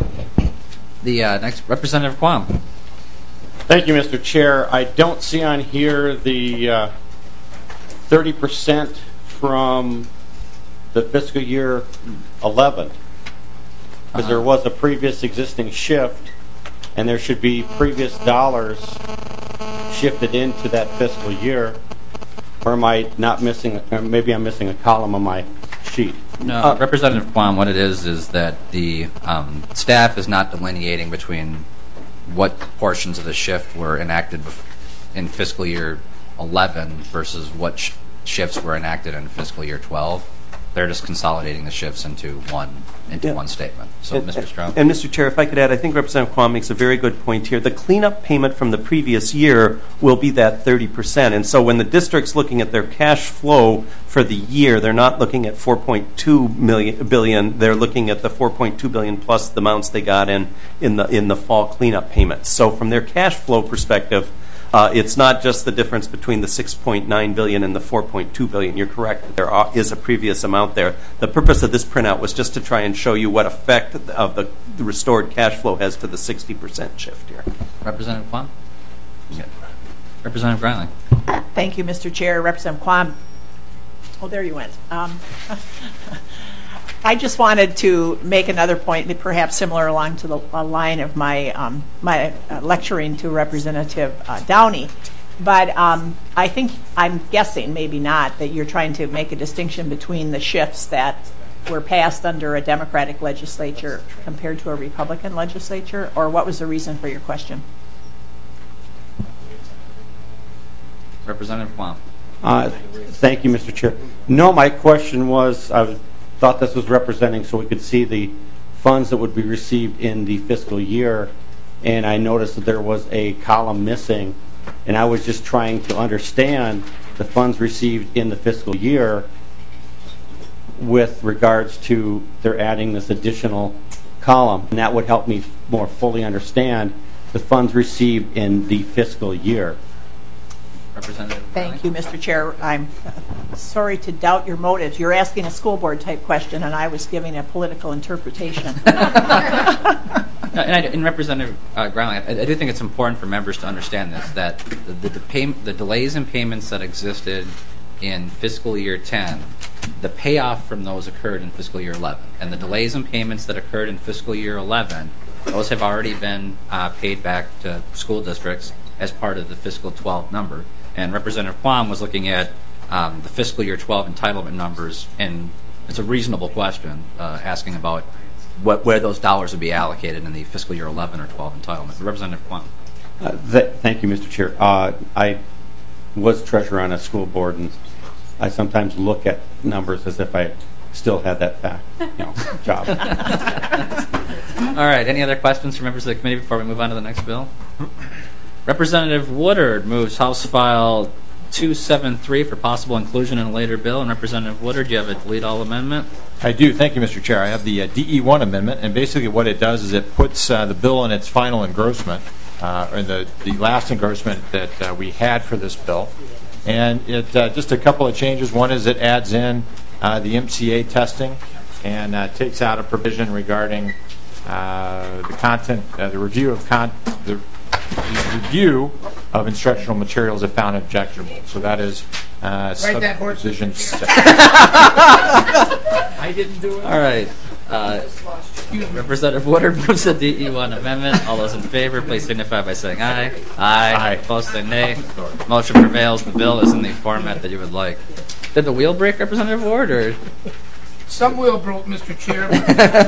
The uh, next, Representative Quam. Thank you, Mister Chair. I don't see on here the uh, thirty percent from the fiscal year eleven, because uh-huh. there was a previous existing shift, and there should be previous dollars shifted into that fiscal year. Or am I not missing, or maybe I'm missing a column on my sheet. No, uh, Representative Quam, what it is is that the um, staff is not delineating between what portions of the shift were enacted in fiscal year eleven versus what sh- shifts were enacted in fiscal year twelve. They're just consolidating the shifts into one into yeah. one statement. So, and, Mister Strom. And Mister Chair, if I could add, I think Representative Quam makes a very good point here. The cleanup payment from the previous year will be that thirty percent. And so when the district's looking at their cash flow for the year, they're not looking at four point two million billion. They're looking at the four point two billion plus the amounts they got in in the in the fall cleanup payments. So from their cash flow perspective, Uh, it's not just the difference between the six point nine billion dollars and the four point two billion dollars. You're correct. There are, is a previous amount there. The purpose of this printout was just to try and show you what effect of the, the restored cash flow has to the sixty percent shift here. Representative Quam? Yeah. Representative Greiling. Thank you, Mister Chair. Representative Quam. Oh, there you went. Um, I just wanted to make another point, perhaps similar along to the uh, line of my um, my uh, lecturing to Representative uh, Downey. But um, I think, I'm guessing, maybe not, that you're trying to make a distinction between the shifts that were passed under a Democratic legislature compared to a Republican legislature, or what was the reason for your question? Representative Quam. Uh, thank you, Mister Chair. No, my question was, I was thought this was representing so we could see the funds that would be received in the fiscal year, and I noticed that there was a column missing, and I was just trying to understand the funds received in the fiscal year with regards to they're adding this additional column, and that would help me more fully understand the funds received in the fiscal year. Representative. Thank you, Mister Chair. I'm uh, sorry to doubt your motives. You're asking a school board type question, and I was giving a political interpretation. No, and, I, and Representative uh, Greiling, I, I do think it's important for members to understand this, that the, the, the, pay, the delays in payments that existed in fiscal year ten, the payoff from those occurred in fiscal year eleven. And the delays in payments that occurred in fiscal year eleven, those have already been uh, paid back to school districts as part of the fiscal twelve number. And Representative Quam was looking at um, the fiscal year twelve entitlement numbers, and it's a reasonable question uh, asking about what, where those dollars would be allocated in the fiscal year eleven or twelve entitlement. Representative Quam. Uh, th- thank you, Mister Chair. Uh, I was treasurer on a school board, and I sometimes look at numbers as if I still had that fact, you know, job. All right. Any other questions from members of the committee before we move on to the next bill? Representative Woodard moves House File two seventy-three for possible inclusion in a later bill. And Representative Woodard, do you have a delete all amendment? I do. Thank you, Mister Chair. I have the uh, D E one amendment, and basically what it does is it puts uh, the bill in its final engrossment, uh, or the, the last engrossment that uh, we had for this bill. And it uh, just a couple of changes. One is it adds in uh, the M C A testing and uh, takes out a provision regarding uh, the content, uh, the review of con the, the review of instructional materials if found objectionable. So that is uh, subdivision six. I didn't do it. All right. Uh, Representative Woodard moves the D E one amendment. All those in favor, please signify by saying aye. Aye. Aye. Opposed, say nay. Motion prevails. The bill is in the format that you would like. Did the wheel break, Representative Ward, or? Some wheel broke, Mister Chairman.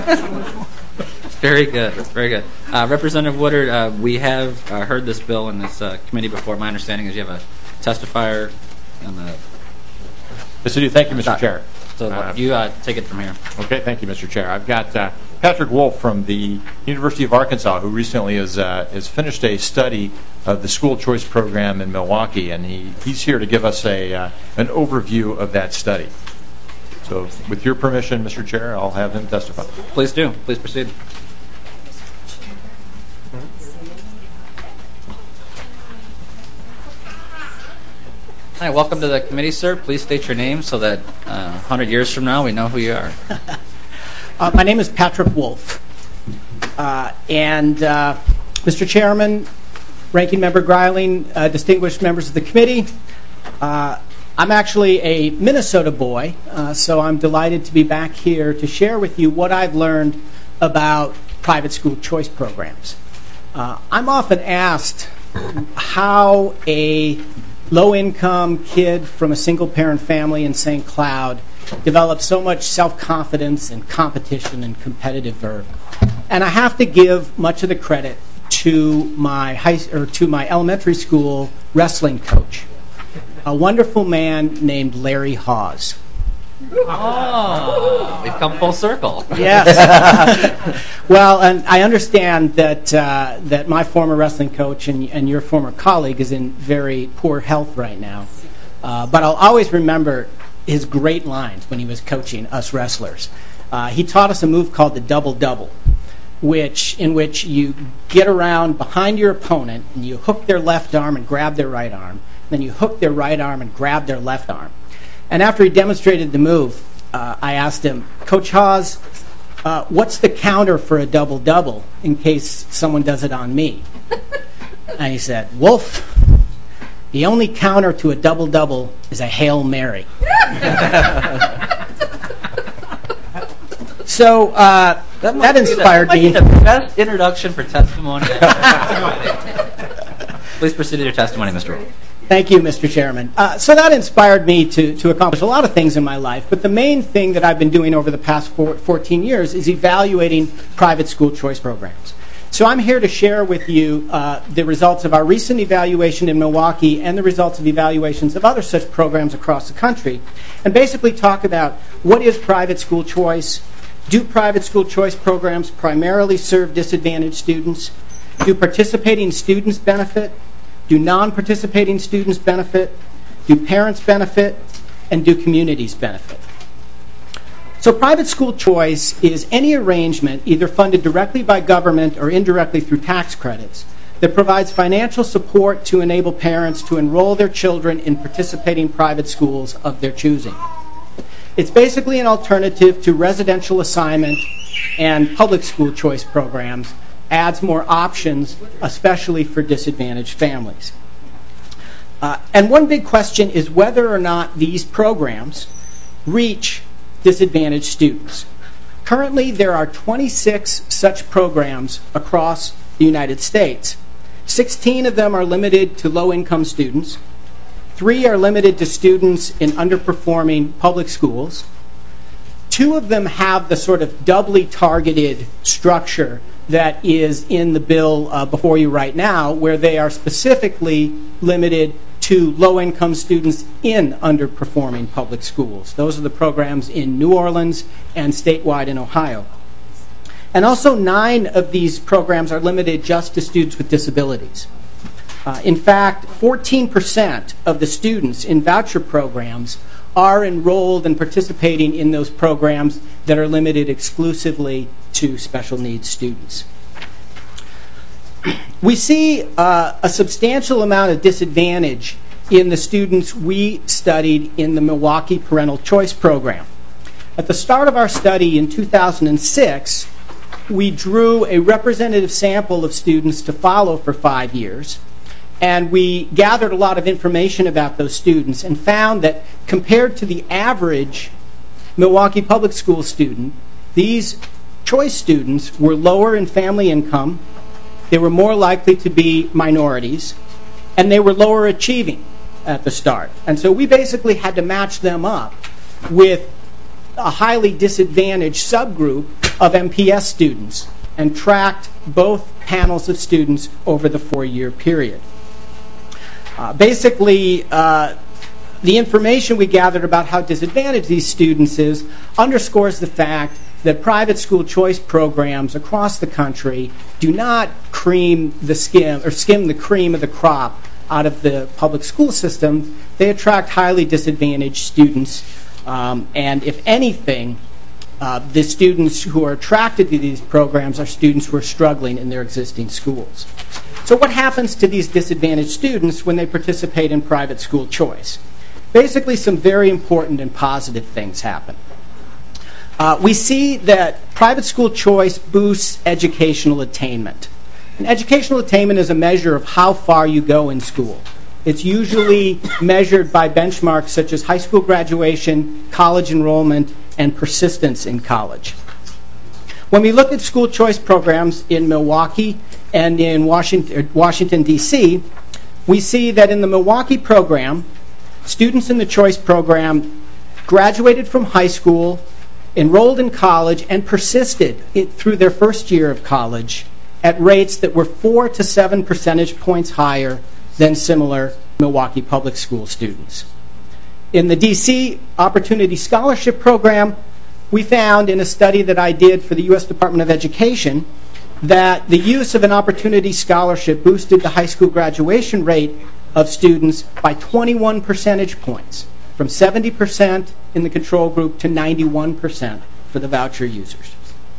Very good. Very good. Uh, Representative Woodard, uh, we have uh, heard this bill in this uh, committee before. My understanding is you have a testifier on the. Yes, I do. Thank you, Mister Chair. So uh, you uh, take it from here. Okay, thank you, Mister Chair. I've got uh, Patrick Wolf from the University of Arkansas, who recently has uh, has finished a study of the school choice program in Milwaukee, and he, he's here to give us a uh, an overview of that study. So, with your permission, Mister Chair, I'll have him testify. Please do. Please proceed. Hi, welcome to the committee, sir. Please state your name so that uh, one hundred years from now we know who you are. uh, my name is Patrick Wolf. Uh, and uh, Mister Chairman, Ranking Member Greiling, uh, distinguished members of the committee, uh, I'm actually a Minnesota boy, uh, so I'm delighted to be back here to share with you what I've learned about private school choice programs. Uh, I'm often asked how a low-income kid from a single-parent family in Saint Cloud develops so much self-confidence and competition and competitive verve. And I have to give much of the credit to my high or to my elementary school wrestling coach, a wonderful man named Larry Hawes. Oh, we've come full circle. Yes. Well, and I understand that uh, that my former wrestling coach and, and your former colleague is in very poor health right now. Uh, but I'll always remember his great lines when he was coaching us wrestlers. Uh, he taught us a move called the double double, which in which you get around behind your opponent and you hook their left arm and grab their right arm. Then you hook their right arm and grab their left arm. And after he demonstrated the move, uh, I asked him, Coach Hawes, uh, what's the counter for a double-double in case someone does it on me? And he said, Wolf, the only counter to a double-double is a Hail Mary. So uh, that, that inspired the, that me. That might be the best introduction for testimony. Please proceed to your testimony, Mister Wolf. Thank you, Mister Chairman. Uh, so that inspired me to, to accomplish a lot of things in my life, but the main thing that I've been doing over the past four, fourteen years is evaluating private school choice programs. So I'm here to share with you uh, the results of our recent evaluation in Milwaukee and the results of evaluations of other such programs across the country, and basically talk about what is private school choice, do private school choice programs primarily serve disadvantaged students, do participating students benefit, do non-participating students benefit? Do parents benefit? And do communities benefit? So private school choice is any arrangement either funded directly by government or indirectly through tax credits that provides financial support to enable parents to enroll their children in participating private schools of their choosing. It's basically an alternative to residential assignment and public school choice programs, adds more options, especially for disadvantaged families. Uh, and one big question is whether or not these programs reach disadvantaged students. Currently, there are twenty-six such programs across the United States. sixteen of them are limited to low-income students. Three are limited to students in underperforming public schools. Two of them have the sort of doubly targeted structure that is in the bill uh, before you right now, where they are specifically limited to low-income students in underperforming public schools. Those are the programs in New Orleans and statewide in Ohio. And also nine of these programs are limited just to students with disabilities. Uh, in fact, fourteen percent of the students in voucher programs are enrolled and participating in those programs that are limited exclusively to special needs students. We see uh, a substantial amount of disadvantage in the students we studied in the Milwaukee Parental Choice Program. At the start of our study in two thousand six, we drew a representative sample of students to follow for five years, and we gathered a lot of information about those students and found that compared to the average Milwaukee Public School student, these choice students were lower in family income, they were more likely to be minorities, and they were lower achieving at the start. And so we basically had to match them up with a highly disadvantaged subgroup of M P S students and tracked both panels of students over the four-year period. Uh, basically, uh, the information we gathered about how disadvantaged these students is underscores the fact that private school choice programs across the country do not cream the skim or skim the cream of the crop out of the public school system. They attract highly disadvantaged students, um, and if anything, uh, the students who are attracted to these programs are students who are struggling in their existing schools. So what happens to these disadvantaged students when they participate in private school choice? Basically, some very important and positive things happen. Uh, we see that private school choice boosts educational attainment. And educational attainment is a measure of how far you go in school. It's usually measured by benchmarks such as high school graduation, college enrollment, and persistence in college. When we look at school choice programs in Milwaukee and in Washington, Washington D C, we see that in the Milwaukee program, students in the choice program graduated from high school, enrolled in college, and persisted it through their first year of college at rates that were four to seven percentage points higher than similar Milwaukee public school students. In the D C Opportunity Scholarship Program, we found in a study that I did for the U S Department of Education that the use of an opportunity scholarship boosted the high school graduation rate of students by twenty-one percentage points, from seventy percent in the control group to ninety-one percent for the voucher users.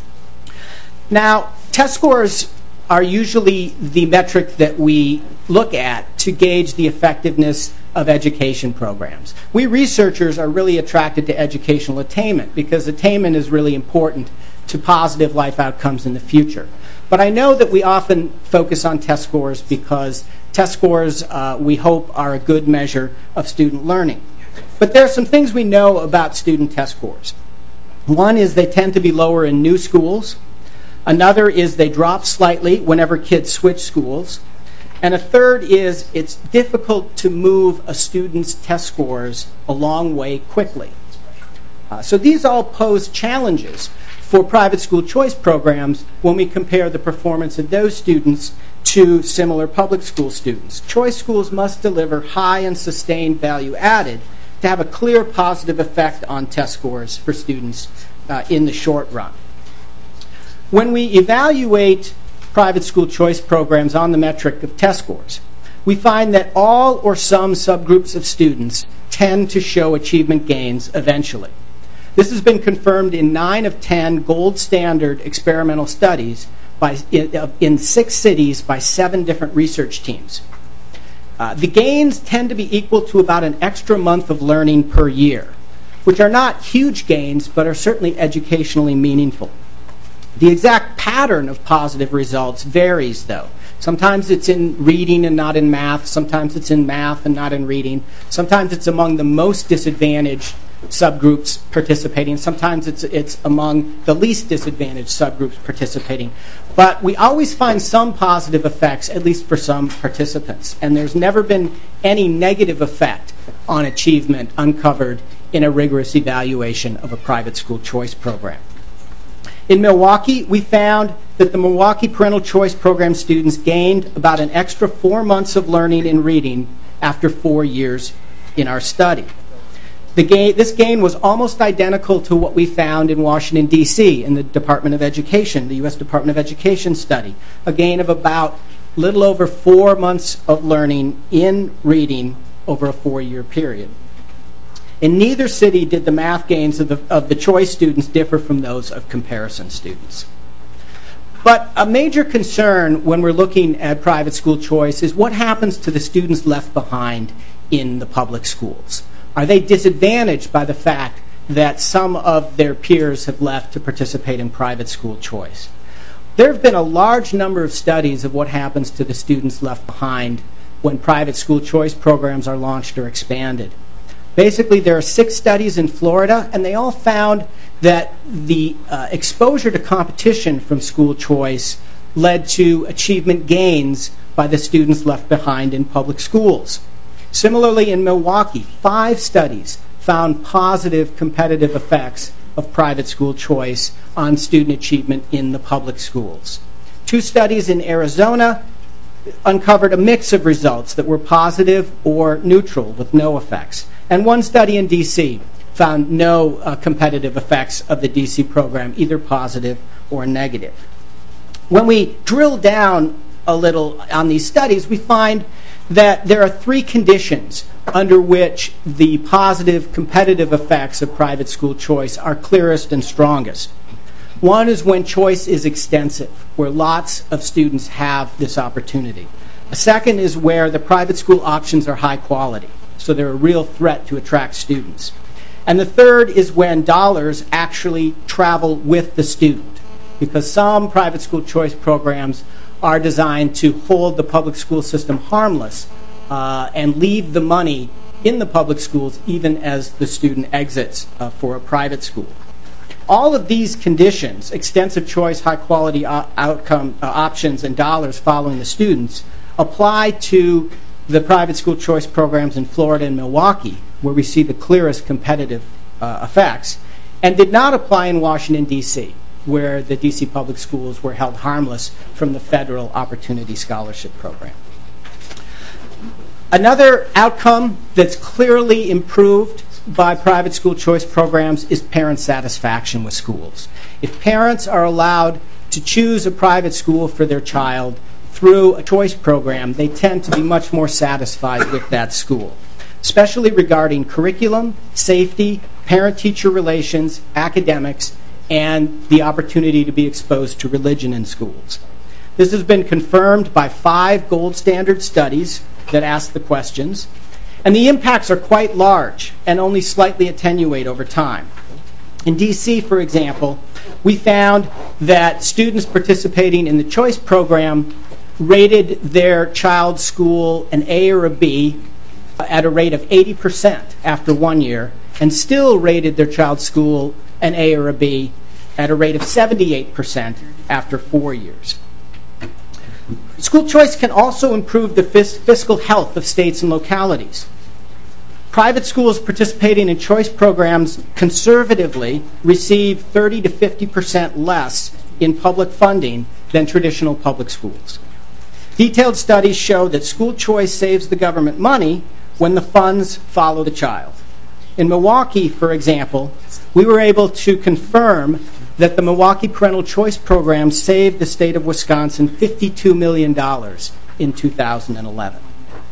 Now, test scores are usually the metric that we look at to gauge the effectiveness of education programs. We researchers are really attracted to educational attainment because attainment is really important to positive life outcomes in the future. But I know that we often focus on test scores because test scores, uh, we hope, are a good measure of student learning. But there are some things we know about student test scores. One is they tend to be lower in new schools. Another is they drop slightly whenever kids switch schools. And a third is it's difficult to move a student's test scores a long way quickly. Uh, so these all pose challenges for private school choice programs when we compare the performance of those students to similar public school students. Choice schools must deliver high and sustained value added to have a clear positive effect on test scores for students uh, in the short run. When we evaluate private school choice programs on the metric of test scores, we find that all or some subgroups of students tend to show achievement gains eventually. This has been confirmed in nine of ten gold standard experimental studies by, in, in six cities by seven different research teams. Uh, the gains tend to be equal to about an extra month of learning per year, which are not huge gains, but are certainly educationally meaningful. The exact pattern of positive results varies, though. Sometimes it's in reading and not in math. Sometimes it's in math and not in reading. Sometimes it's among the most disadvantaged subgroups participating. Sometimes it's it's among the least disadvantaged subgroups participating. But we always find some positive effects, at least for some participants. And there's never been any negative effect on achievement uncovered in a rigorous evaluation of a private school choice program. In Milwaukee, we found that the Milwaukee Parental Choice Program students gained about an extra four months of learning and reading after four years in our study. The gain, this gain was almost identical to what we found in Washington, D C in the Department of Education, the U S Department of Education study, a gain of about a little over four months of learning in reading over a four-year period. In neither city did the math gains of the, of the choice students differ from those of comparison students. But a major concern when we're looking at private school choice is what happens to the students left behind in the public schools. Are they disadvantaged by the fact that some of their peers have left to participate in private school choice? There have been a large number of studies of what happens to the students left behind when private school choice programs are launched or expanded. Basically, there are six studies in Florida, and they all found that the uh, exposure to competition from school choice led to achievement gains by the students left behind in public schools. Similarly, in Milwaukee, five studies found positive competitive effects of private school choice on student achievement in the public schools. Two studies in Arizona uncovered a mix of results that were positive or neutral with no effects. And one study in D C found no uh, competitive effects of the D C program, either positive or negative. When we drill down a little on these studies, we find that there are three conditions under which the positive competitive effects of private school choice are clearest and strongest. One is when choice is extensive, where lots of students have this opportunity. A second is where the private school options are high quality, so they're a real threat to attract students. And the third is when dollars actually travel with the student, because some private school choice programs are designed to hold the public school system harmless uh, and leave the money in the public schools even as the student exits uh, for a private school. All of these conditions, extensive choice, high quality o- outcome uh, options, and dollars following the students, apply to the private school choice programs in Florida and Milwaukee, where we see the clearest competitive uh, effects, and did not apply in Washington, D C, where the D C public schools were held harmless from the federal Opportunity Scholarship Program. Another outcome that's clearly improved by private school choice programs is parent satisfaction with schools. If parents are allowed to choose a private school for their child through a choice program, they tend to be much more satisfied with that school, especially regarding curriculum, safety, parent-teacher relations, academics, and the opportunity to be exposed to religion in schools. This has been confirmed by five gold standard studies that ask the questions, and the impacts are quite large and only slightly attenuate over time. In D C, for example, we found that students participating in the choice program rated their child's school an A or a B at a rate of eighty percent after one year, and still rated their child's school an A or a B at a rate of seventy-eight percent after four years. School choice can also improve the fis- fiscal health of states and localities. Private schools participating in choice programs conservatively receive thirty to fifty percent less in public funding than traditional public schools. Detailed studies show that school choice saves the government money when the funds follow the child. In Milwaukee, for example, we were able to confirm that the Milwaukee Parental Choice Program saved the state of Wisconsin fifty-two million dollars in two thousand eleven.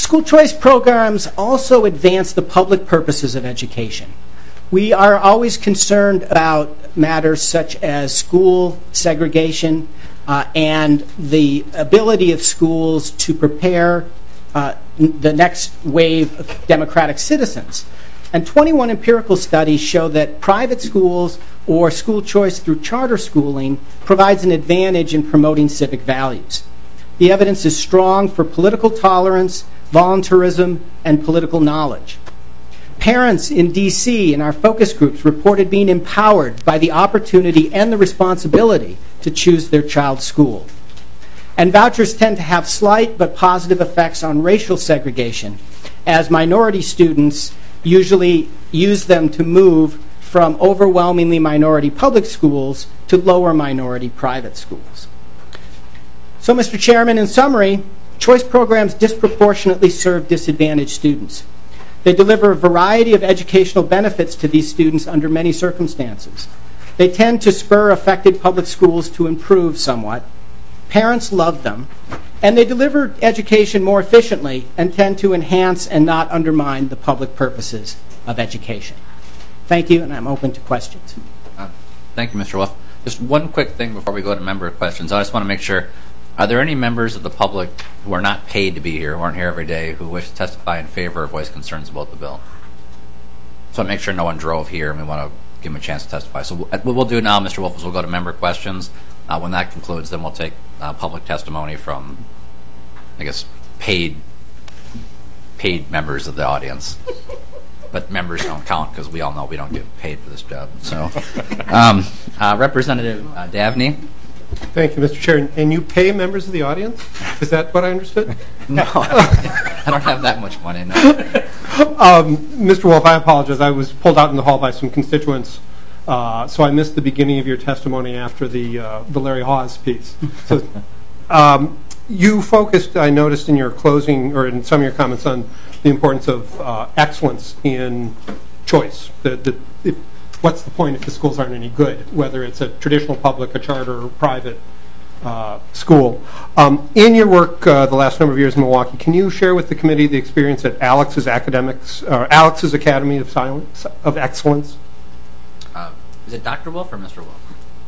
School choice programs also advance the public purposes of education. We are always concerned about matters such as school segregation uh, and the ability of schools to prepare uh, the next wave of democratic citizens. And twenty-one empirical studies show that private schools or school choice through charter schooling provides an advantage in promoting civic values. The evidence is strong for political tolerance, voluntarism, and political knowledge. Parents in D C in our focus groups reported being empowered by the opportunity and the responsibility to choose their child's school. And vouchers tend to have slight but positive effects on racial segregation, as minority students usually use them to move from overwhelmingly minority public schools to lower minority private schools. So, Mister Chairman, in summary, choice programs disproportionately serve disadvantaged students. They deliver a variety of educational benefits to these students under many circumstances. They tend to spur affected public schools to improve somewhat. Parents love them, and they deliver education more efficiently and tend to enhance and not undermine the public purposes of education. Thank you, and I'm open to questions. Uh, thank you, Mister Wolf. Just one quick thing before we go to member questions. I just want to make sure, are there any members of the public who are not paid to be here, who aren't here every day, who wish to testify in favor or voice concerns about the bill? So I make sure no one drove here, and we want to give them a chance to testify. So what we'll do now, Mister Wolf, is we'll go to member questions. Uh, when that concludes, then we'll take uh, public testimony from, I guess, paid paid members of the audience. But members don't count because we all know we don't get paid for this job. So, um, uh, Representative uh, Davney. Thank you, Mister Chair. And you pay members of the audience? Is that what I understood? No, I don't have that much money. No. um, Mister Wolf, I apologize. I was pulled out in the hall by some constituents, uh, so I missed the beginning of your testimony after the uh, the Larry Hawes piece. So, um, you focused, I noticed in your closing or in some of your comments, on the importance of uh, excellence in choice. The, the, if, what's the point if the schools aren't any good, whether it's a traditional public, a charter, or private uh, school? Um, in your work uh, the last number of years in Milwaukee, can you share with the committee the experience at Alex's Academics, uh, Alex's Academy of Science of Excellence? Uh, is it Doctor Wolf or Mister Wolf?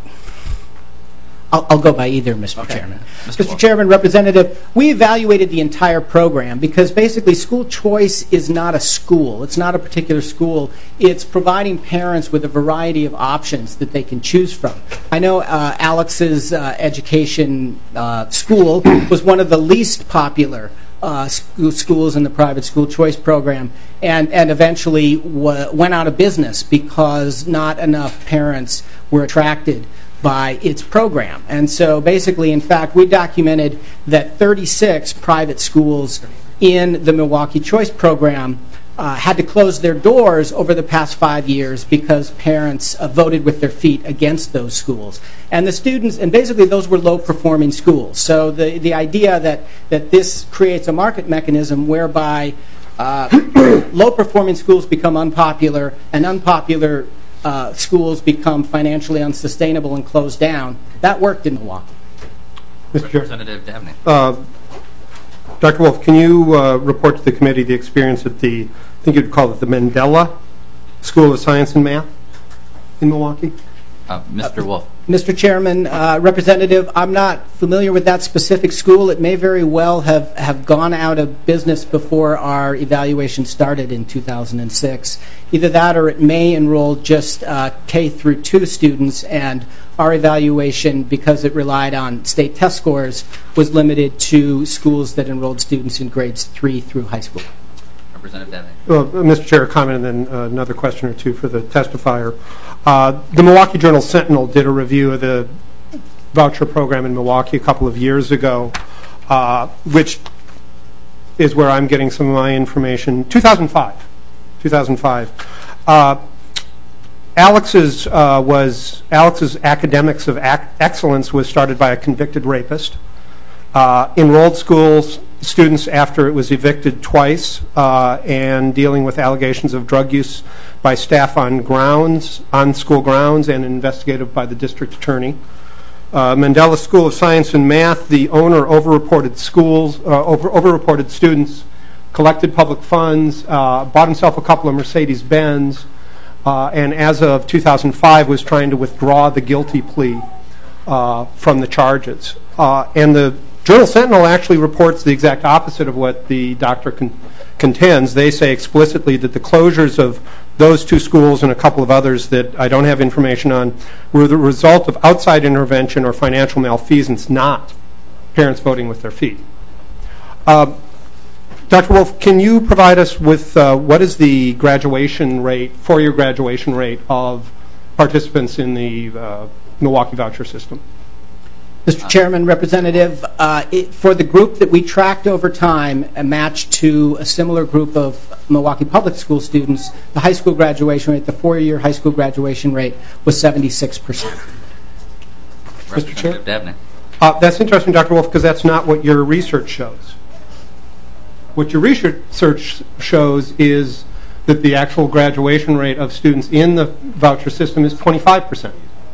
I'll, I'll go by either, Mister Okay. Chairman. Mister Mister Chairman, Representative, we evaluated the entire program because basically school choice is not a school. It's not a particular school. It's providing parents with a variety of options that they can choose from. I know uh, Alex's uh, education uh, school was one of the least popular uh, school schools in the private school choice program, and, and eventually w- went out of business because not enough parents were attracted by its program. And so basically, in fact, we documented that thirty-six private schools in the Milwaukee Choice program uh, had to close their doors over the past five years because parents uh, voted with their feet against those schools. And the students, and basically those were low-performing schools. So the, the idea that, that this creates a market mechanism whereby uh, low-performing schools become unpopular and unpopular Uh, schools become financially unsustainable and close down. That worked in Milwaukee. Mister Chair. Representative Davney. Uh, Doctor Wolf, can you uh, report to the committee the experience at the, I think you'd call it the Mandela School of Science and Math in Milwaukee? Uh, Mister Wolf. Mister Chairman, uh, Representative, I'm not familiar with that specific school. It may very well have, have gone out of business before our evaluation started in two thousand six. Either that or it may enroll just uh, K through two students, and our evaluation, because it relied on state test scores, was limited to schools that enrolled students in grades three through high school. Representative Davney. Well, Mister Chair, a comment and then uh, another question or two for the testifier. Uh, the Milwaukee Journal Sentinel did a review of the voucher program in Milwaukee a couple of years ago, uh, which is where I'm getting some of my information. two thousand five. two thousand five. Uh, Alex's uh, was Alex's Academics of Ac- Excellence was started by a convicted rapist. Uh, enrolled schools students after it was evicted twice, uh, and dealing with allegations of drug use by staff on grounds, on school grounds, and investigated by the district attorney. Uh, Mandela School of Science and Math, the owner overreported schools, uh, over, overreported students collected public funds, uh, bought himself a couple of Mercedes-Benz, uh, and as of two thousand five was trying to withdraw the guilty plea uh, from the charges. Uh, and the Journal-Sentinel actually reports the exact opposite of what the doctor con contends. They say explicitly that the closures of those two schools and a couple of others that I don't have information on were the result of outside intervention or financial malfeasance, not parents voting with their feet. Uh, Doctor Wolf, can you provide us with uh, what is the graduation rate, four-year graduation rate of participants in the uh, Milwaukee voucher system? Mister Chairman, Representative, uh, it, for the group that we tracked over time, a match to a similar group of Milwaukee Public School students, the high school graduation rate, the four-year high school graduation rate was seventy-six percent. Mister Chair? Dabney. Uh, that's interesting, Doctor Wolf, because that's not what your research shows. What your research shows is that the actual graduation rate of students in the voucher system is twenty-five percent.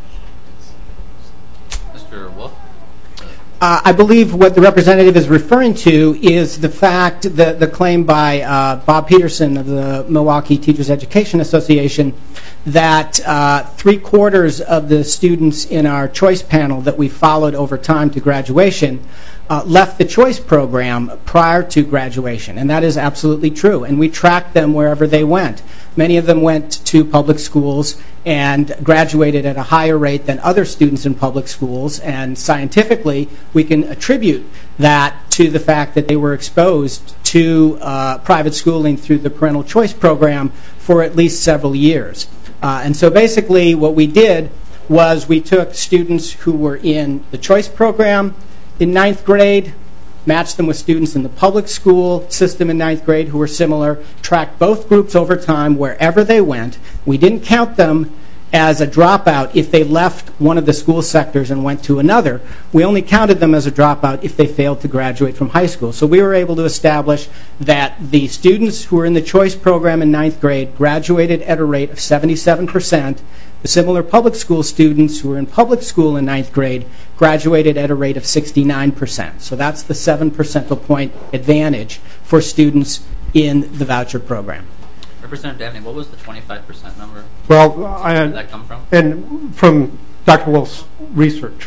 Mister Wolf? Uh, I believe what the representative is referring to is the fact, the, the claim by uh, Bob Peterson of the Milwaukee Teachers Education Association that uh, three quarters of the students in our choice panel that we followed over time to graduation uh, left the choice program prior to graduation, and that is absolutely true. And we tracked them wherever they went. Many of them went to public schools and graduated at a higher rate than other students in public schools, and scientifically we can attribute that to the fact that they were exposed to uh, private schooling through the parental choice program for at least several years. Uh, and so basically what we did was we took students who were in the choice program in ninth grade, matched them with students in the public school system in ninth grade who were similar, tracked both groups over time wherever they went. We didn't count them as a dropout if they left one of the school sectors and went to another. We only counted them as a dropout if they failed to graduate from high school. So we were able to establish that the students who were in the choice program in ninth grade graduated at a rate of seventy-seven percent. The similar public school students who were in public school in ninth grade graduated at a rate of sixty-nine percent. So that's the seven percentile point advantage for students in the voucher program. Representative Dabney, what was the twenty-five percent number? Well, I, where did that come from? And from Doctor Wolf's research.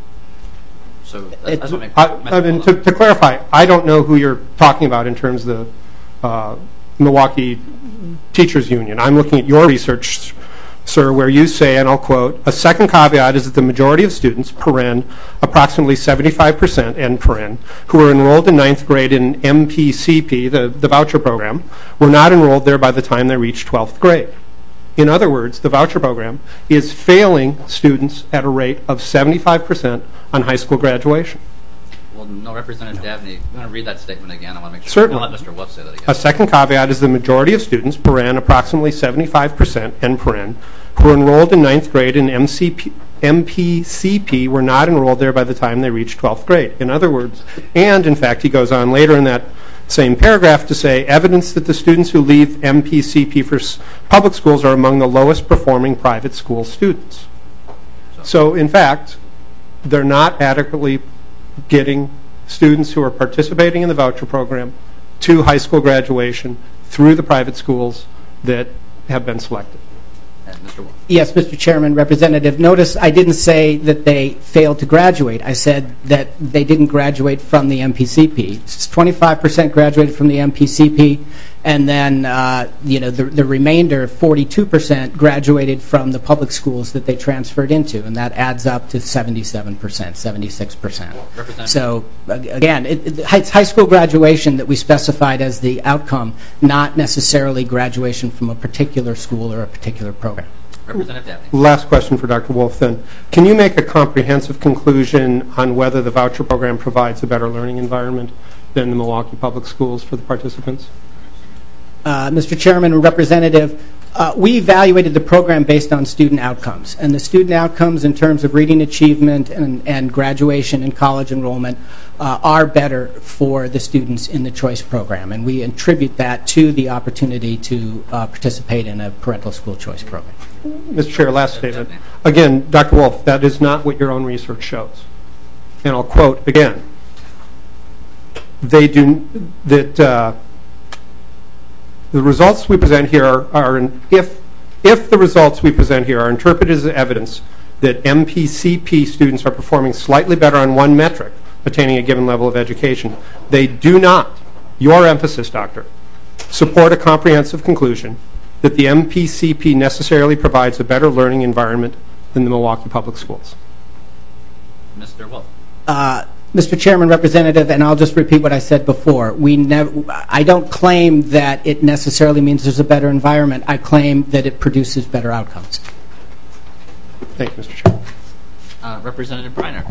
So that, that's what makes I, I mean, to, to clarify, I don't know who you're talking about in terms of the uh, Milwaukee Teachers Union. I'm looking at your research, sir, where you say, and I'll quote, a second caveat is that the majority of students, paren, approximately seventy-five percent, end paren, who were enrolled in ninth grade in M P C P, the, the voucher program, were not enrolled there by the time they reached twelfth grade. In other words, the voucher program is failing students at a rate of seventy-five percent on high school graduation. Well, no, Representative Dabney, you want to read that statement again? I want to make sure. Certainly. I'll let Mister Wolf say that again. A second caveat is the majority of students, paren, approximately seventy-five percent, end paren, who were enrolled in ninth grade in M C P, M P C P were not enrolled there by the time they reached twelfth grade. In other words, and in fact, he goes on later in that same paragraph to say, evidence that the students who leave M P C P for public schools are among the lowest performing private school students. So, in fact, they're not adequately getting students who are participating in the voucher program to high school graduation through the private schools that have been selected. And Mister Wolf. Yes, Mister Chairman, Representative. Notice I didn't say that they failed to graduate. I said that they didn't graduate from the M P C P. twenty-five percent graduated from the M P C P, and then uh, you know the, the remainder, forty-two percent, graduated from the public schools that they transferred into, and that adds up to seventy-seven percent, seventy-six percent. So again, it, it, it's high school graduation that we specified as the outcome, not necessarily graduation from a particular school or a particular program. Representative Dabney. Last question for Doctor Wolf then. Can you make a comprehensive conclusion on whether the voucher program provides a better learning environment than the Milwaukee Public Schools for the participants? Uh, Mister Chairman and Representative, uh, we evaluated the program based on student outcomes. And the student outcomes in terms of reading achievement and, and graduation and college enrollment uh, are better for the students in the choice program. And we attribute that to the opportunity to uh, participate in a parental school choice program. Mister Chair, last statement. Again, Doctor Wolf, that is not what your own research shows. And I'll quote again. They do that. Uh, the results we present here are, are if, if the results we present here are interpreted as evidence that M P C P students are performing slightly better on one metric, attaining a given level of education, they do not, your emphasis, Doctor, support a comprehensive conclusion that the M P C P necessarily provides a better learning environment than the Milwaukee Public Schools. Mister Wolf. Uh, Mister Chairman, Representative, and I'll just repeat what I said before. We never, I don't claim that it necessarily means there's a better environment. I claim that it produces better outcomes. Thank you, Mister Chairman. Uh, Representative Briner.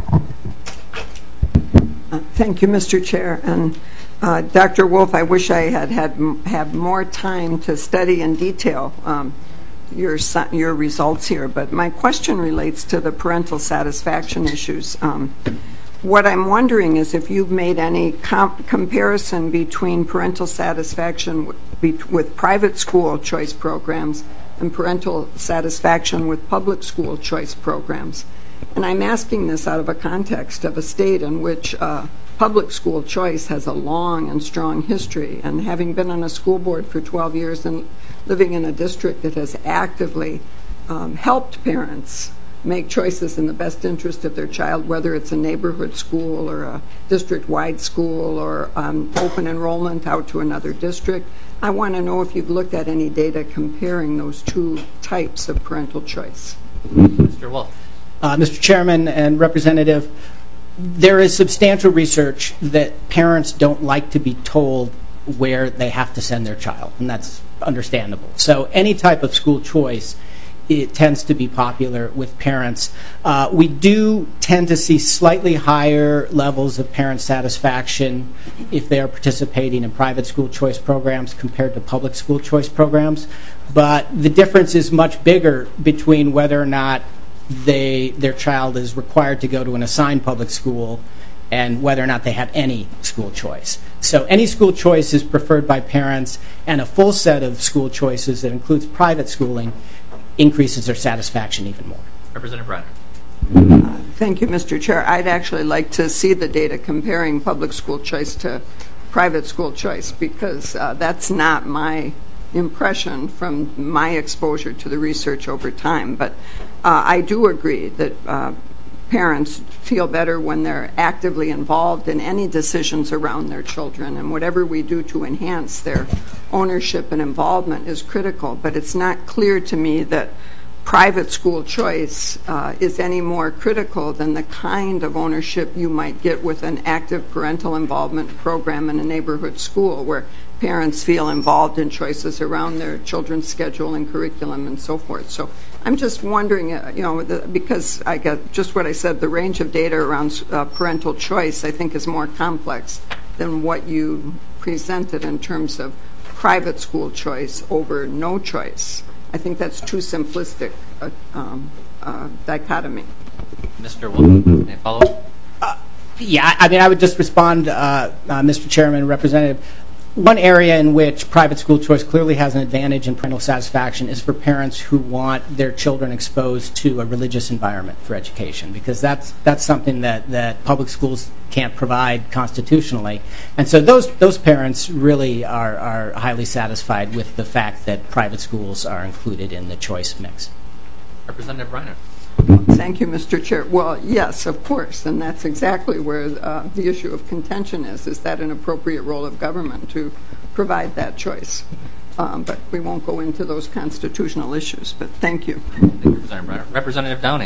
Uh, thank you, Mister Chair. And uh, Doctor Wolf, I wish I had had had more time to study in detail um, your your results here. But my question relates to the parental satisfaction issues. Um, what I'm wondering is if you've made any comp comparison between parental satisfaction with, with private school choice programs and parental satisfaction with public school choice programs. And I'm asking this out of a context of a state in which uh, public school choice has a long and strong history. And having been on a school board for twelve years and living in a district that has actively um, helped parents make choices in the best interest of their child, whether it's a neighborhood school or a district-wide school or um, open enrollment out to another district, I want to know if you've looked at any data comparing those two types of parental choice. Mister Wolf. Uh, Mister Chairman and Representative, there is substantial research that parents don't like to be told where they have to send their child, and that's understandable. So any type of school choice, it tends to be popular with parents. Uh, we do tend to see slightly higher levels of parent satisfaction if they are participating in private school choice programs compared to public school choice programs. But the difference is much bigger between whether or not they their child is required to go to an assigned public school and whether or not they have any school choice. So any school choice is preferred by parents, and a full set of school choices that includes private schooling increases their satisfaction even more. Representative Briner. Uh, thank you, Mister Chair. I'd actually like to see the data comparing public school choice to private school choice, because uh, that's not my impression from my exposure to the research over time. But uh, I do agree that uh, parents feel better when they're actively involved in any decisions around their children, and whatever we do to enhance their ownership and involvement is critical. But it's not clear to me that private school choice uh, is any more critical than the kind of ownership you might get with an active parental involvement program in a neighborhood school, where parents feel involved in choices around their children's schedule and curriculum and so forth. So I'm just wondering, uh, you know, the, because I get just what I said, the range of data around uh, parental choice I think is more complex than what you presented in terms of private school choice over no choice. I think that's too simplistic a um, uh, dichotomy. Mister Wolf, any follow-up? Uh, yeah, I mean, I would just respond, uh, uh, Mister Chairman, Representative. One area in which private school choice clearly has an advantage in parental satisfaction is for parents who want their children exposed to a religious environment for education, because that's that's something that, that public schools can't provide constitutionally. And so those those parents really are, are highly satisfied with the fact that private schools are included in the choice mix. Representative Briner. Thank you, Mister Chair. Well, yes, of course, and that's exactly where uh, the issue of contention is. Is that an appropriate role of government to provide that choice? Um, but we won't go into those constitutional issues, but thank you. Thank you, Representative Briner. Representative Downey.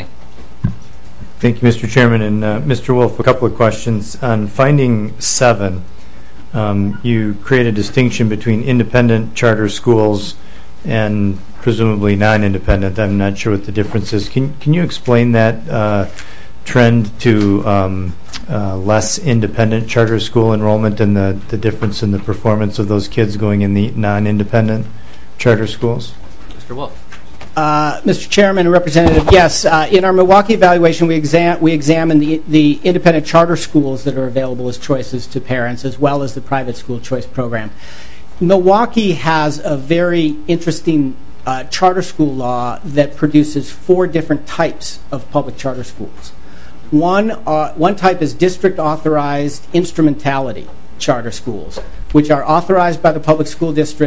Thank you, Mister Chairman. And uh, Mister Wolf, a couple of questions. On finding seven, um, you create a distinction between independent charter schools and presumably non-independent. I'm not sure what the difference is. Can can you explain that uh, trend to um, uh, less independent charter school enrollment and the, the difference in the performance of those kids going in the non-independent charter schools? Mister Wolf. Uh, Mister Chairman and Representative, yes, uh, in our Milwaukee evaluation, we exam we examine the the independent charter schools that are available as choices to parents, as well as the private school choice program. Milwaukee has a very interesting uh, charter school law that produces four different types of public charter schools. One, uh, one type is district-authorized instrumentality charter schools, which are authorized by the public school district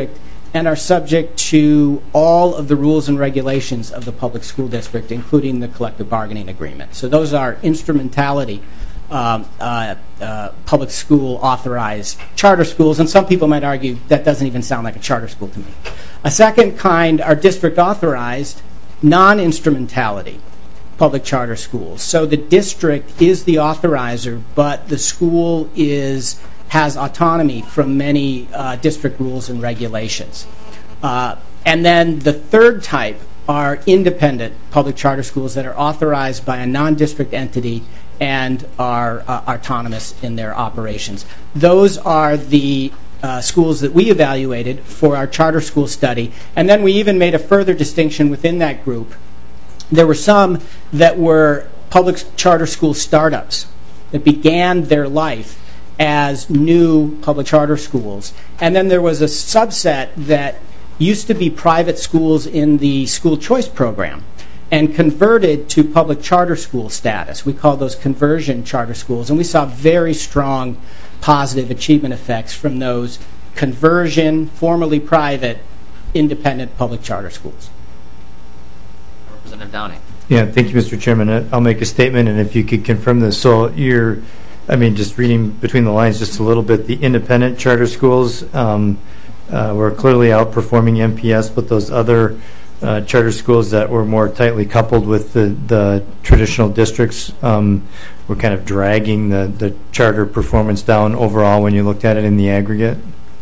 and are subject to all of the rules and regulations of the public school district, including the collective bargaining agreement. So those are instrumentality um, uh, uh, public school authorized charter schools, and some people might argue that doesn't even sound like a charter school to me. A second kind are district authorized non-instrumentality public charter schools. So the district is the authorizer, but the school is has autonomy from many uh, district rules and regulations. Uh, and then the third type are independent public charter schools that are authorized by a non-district entity and are uh, autonomous in their operations. Those are the uh, schools that we evaluated for our charter school study. And then we even made a further distinction within that group. There were some that were public charter school startups that began their life as new public charter schools. And then there was a subset that used to be private schools in the school choice program and converted to public charter school status. We call those conversion charter schools, and we saw very strong positive achievement effects from those conversion, formerly private, independent public charter schools. Representative Downey. Yeah, thank you, Mister Chairman. I'll make a statement, and if you could confirm this. So you're, I mean, just reading between the lines just a little bit, the independent charter schools um, uh, were clearly outperforming M P S, but those other uh, charter schools that were more tightly coupled with the, the traditional districts um, were kind of dragging the, the charter performance down overall when you looked at it in the aggregate?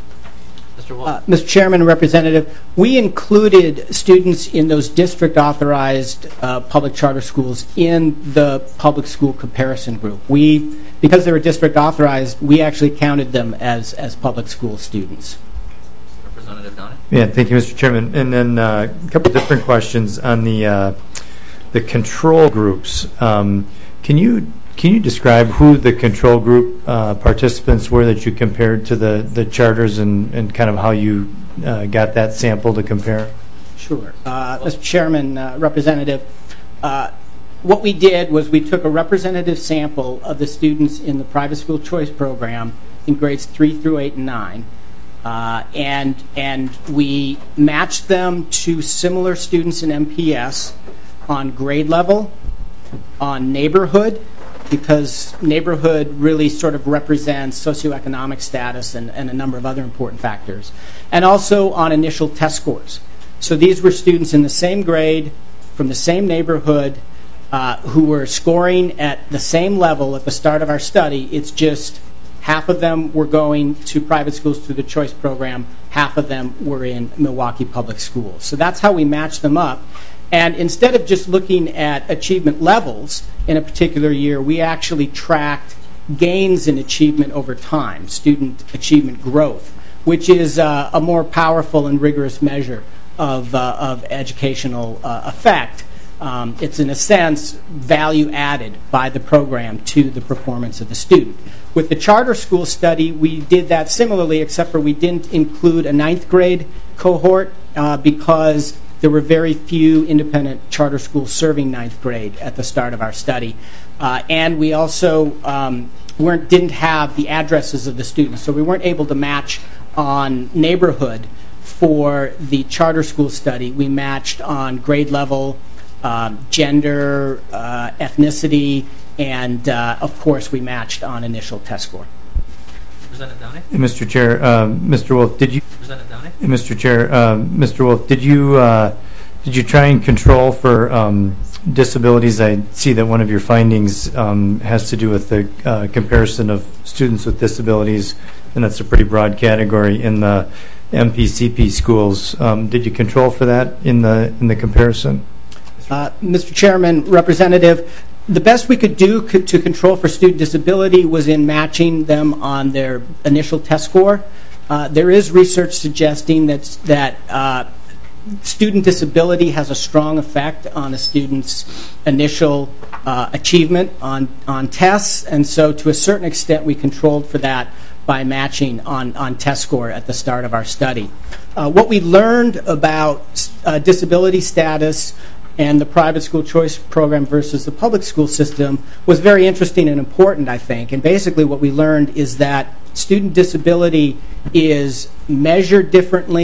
Uh, Mister Chairman and Representative, we included students in those district-authorized uh, public charter schools in the public school comparison group. We, because they were district-authorized, we actually counted them as, as public school students. Representative Downey. Yeah, thank you, Mister Chairman. And then uh, a couple different questions on the uh, the control groups. Um, can you Can you describe who the control group uh, participants were that you compared to the, the charters and, and kind of how you uh, got that sample to compare? Sure. Uh, Mister Chairman, uh, Representative, uh, what we did was we took a representative sample of the students in the private school choice program in grades three through eight and nine, uh, and, and we matched them to similar students in M P S on grade level, on neighborhood, because neighborhood really sort of represents socioeconomic status and, and a number of other important factors, and also on initial test scores. So these were students in the same grade, from the same neighborhood, uh, who were scoring at the same level at the start of our study. It's just half of them were going to private schools through the choice program, half of them were in Milwaukee Public Schools. So that's how we matched them up. And instead of just looking at achievement levels in a particular year, we actually tracked gains in achievement over time, student achievement growth, which is uh, a more powerful and rigorous measure of, uh, of educational uh, effect. Um, it's, in a sense, value added by the program to the performance of the student. With the charter school study, we did that similarly, except for we didn't include a ninth grade cohort uh, because there were very few independent charter schools serving ninth grade at the start of our study. Uh, and we also um, weren't, didn't have the addresses of the students, so we weren't able to match on neighborhood for the charter school study. We matched on grade level, um, gender, uh, ethnicity, and uh, of course we matched on initial test score. Representative Downey? Mister Chair, uh, Mister Wolf, did you? Representative Downey? Mister Chair, uh, Mister Wolf, did you uh, did you try and control for um, disabilities? I see that one of your findings um, has to do with the uh, comparison of students with disabilities, and that's a pretty broad category in the M P C P schools. Um, did you control for that in the in the comparison? Uh, Mister Chairman, Representative, the best we could do co- to control for student disability was in matching them on their initial test score. Uh, there is research suggesting that, that uh, student disability has a strong effect on a student's initial uh, achievement on, on tests, and so to a certain extent we controlled for that by matching on, on test score at the start of our study. Uh, what we learned about uh, disability status and the private school choice program versus the public school system was very interesting and important, I think. And basically what we learned is that student disability is measured differently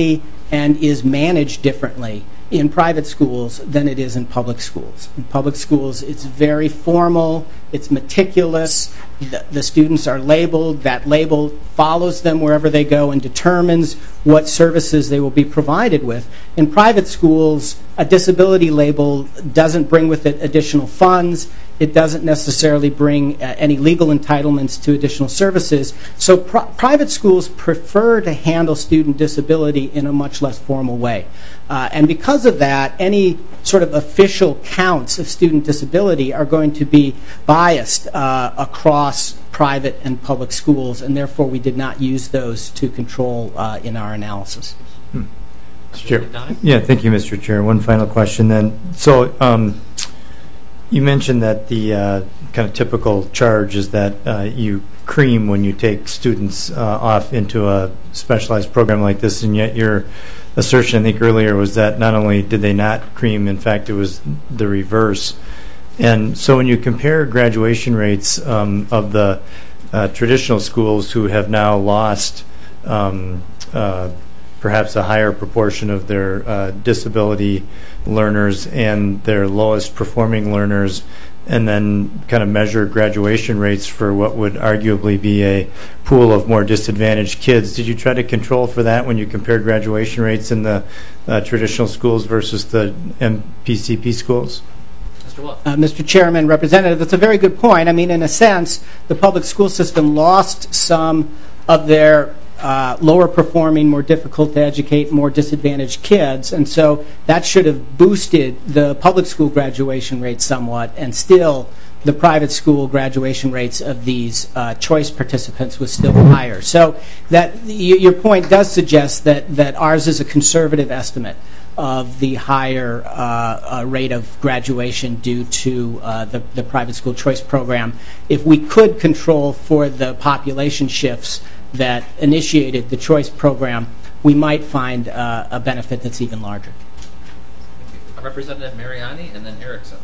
and is managed differently in private schools than it is in public schools. In public schools, it's very formal, it's meticulous, the, the students are labeled, that label follows them wherever they go and determines what services they will be provided with. In private schools, a disability label doesn't bring with it additional funds, it doesn't necessarily bring uh, any legal entitlements to additional services. So pr private schools prefer to handle student disability in a much less formal way. Uh, and because of that, any sort of official counts of student disability are going to be biased uh, across private and public schools, and therefore we did not use those to control uh, in our analysis. Hmm. Mister Chair. Yeah, thank you, Mister Chair. One final question then. So, um, you mentioned that the uh, kind of typical charge is that uh, you cream when you take students uh, off into a specialized program like this, and yet your assertion, I think earlier, was that not only did they not cream, in fact, it was the reverse. And so when you compare graduation rates um, of the uh, traditional schools who have now lost um, uh, perhaps a higher proportion of their uh, disability learners and their lowest performing learners, and then kind of measure graduation rates for what would arguably be a pool of more disadvantaged kids. Did you try to control for that when you compared graduation rates in the uh, traditional schools versus the M P C P schools? Mister Wolf. Uh, Mister Chairman, Representative, that's a very good point. I mean, in a sense, the public school system lost some of their Uh, lower performing, more difficult to educate, more disadvantaged kids, and so that should have boosted the public school graduation rate somewhat, and still the private school graduation rates of these uh, choice participants was still higher. So that y your point does suggest that, that ours is a conservative estimate of the higher uh, uh, rate of graduation due to uh, the, the private school choice program. If we could control for the population shifts that initiated the choice program, we might find uh, a benefit that's even larger. Representative Mariani and then Erickson.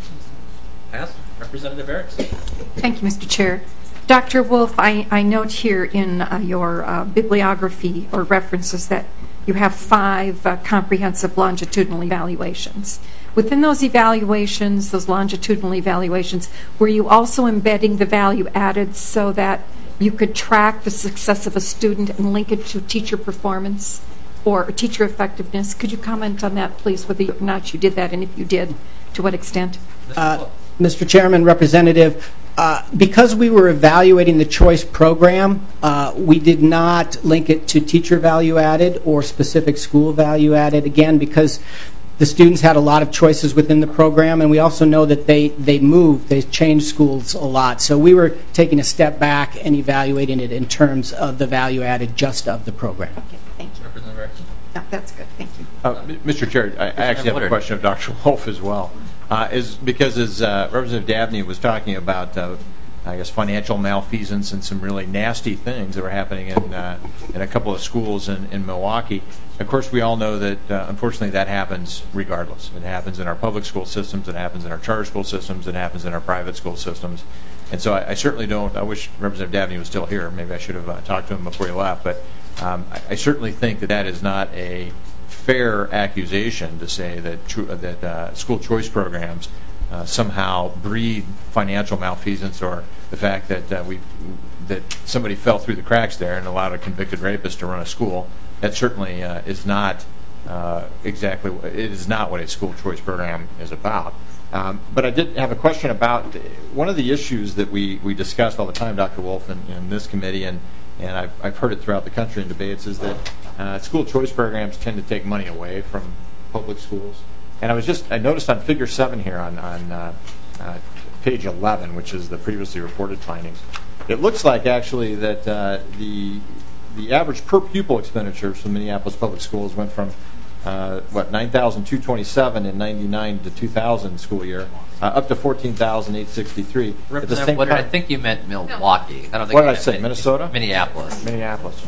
Pass. Representative Erickson. Thank you, Mister Chair. Doctor Wolf, I, I note here in uh, your uh, bibliography or references that you have five uh, comprehensive longitudinal evaluations. Within those evaluations, those longitudinal evaluations, were you also embedding the value added so that you could track the success of a student and link it to teacher performance or teacher effectiveness? Could you comment on that, please, whether or not you did that, and if you did, to what extent? Uh, Mister Chairman, Representative, uh, because we were evaluating the choice program, uh, we did not link it to teacher value added or specific school value added, again, because the students had a lot of choices within the program, and we also know that they, they moved, they changed schools a lot. So we were taking a step back and evaluating it in terms of the value added just of the program. Okay, thank you. Representative Erickson. No, that's good, thank you. Uh, Mister Chair, I, I actually have a question of Doctor Wolf as well. Uh, is because as uh, Representative Dabney was talking about, uh, I guess, financial malfeasance and some really nasty things that were happening in uh, in a couple of schools in, in Milwaukee. Of course, we all know that, uh, unfortunately, that happens regardless. It happens in our public school systems, it happens in our charter school systems, it happens in our private school systems. And so I, I certainly don't, I wish Representative Dabney was still here. Maybe I should have uh, talked to him before he left. But um, I, I certainly think that that is not a fair accusation to say that, uh, that uh, school choice programs uh, somehow breed financial malfeasance, or the fact that, uh, we, that somebody fell through the cracks there and allowed a convicted rapist to run a school. That certainly uh, is not uh, exactly, it is not what a school choice program is about. Um, but I did have a question about one of the issues that we, we discussed all the time, Doctor Wolf, in, in this committee, and, and I've, I've heard it throughout the country in debates, is that uh, school choice programs tend to take money away from public schools. And I was just, I noticed on figure seven here on, on uh, uh, page eleven, which is the previously reported findings, it looks like actually that uh, the the average per pupil expenditures from Minneapolis Public Schools went from uh, what nine thousand two hundred twenty-seven in ninety-nine to two thousand school year, uh, up to fourteen thousand eight hundred sixty-three. Representative Woodard, I think you meant Milwaukee. I don't think what did I say? Minnesota? Minneapolis. Minneapolis.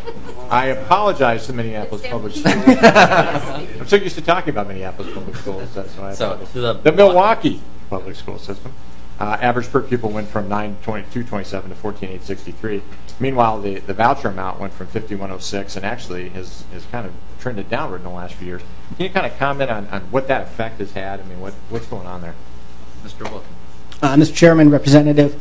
I apologize to Minneapolis Public Schools. I'm so used to talking about Minneapolis Public Schools. That's why I so the, the Milwaukee Public School System. uh, average per pupil went from nine twenty-two twenty-seven to fourteen eight sixty-three. Meanwhile, the, the voucher amount went from fifty-one oh six and actually has, has kind of trended downward in the last few years. Can you kind of comment on, on what that effect has had? I mean, what, what's going on there? Mister Wolf. Uh, Mister Chairman, Representative,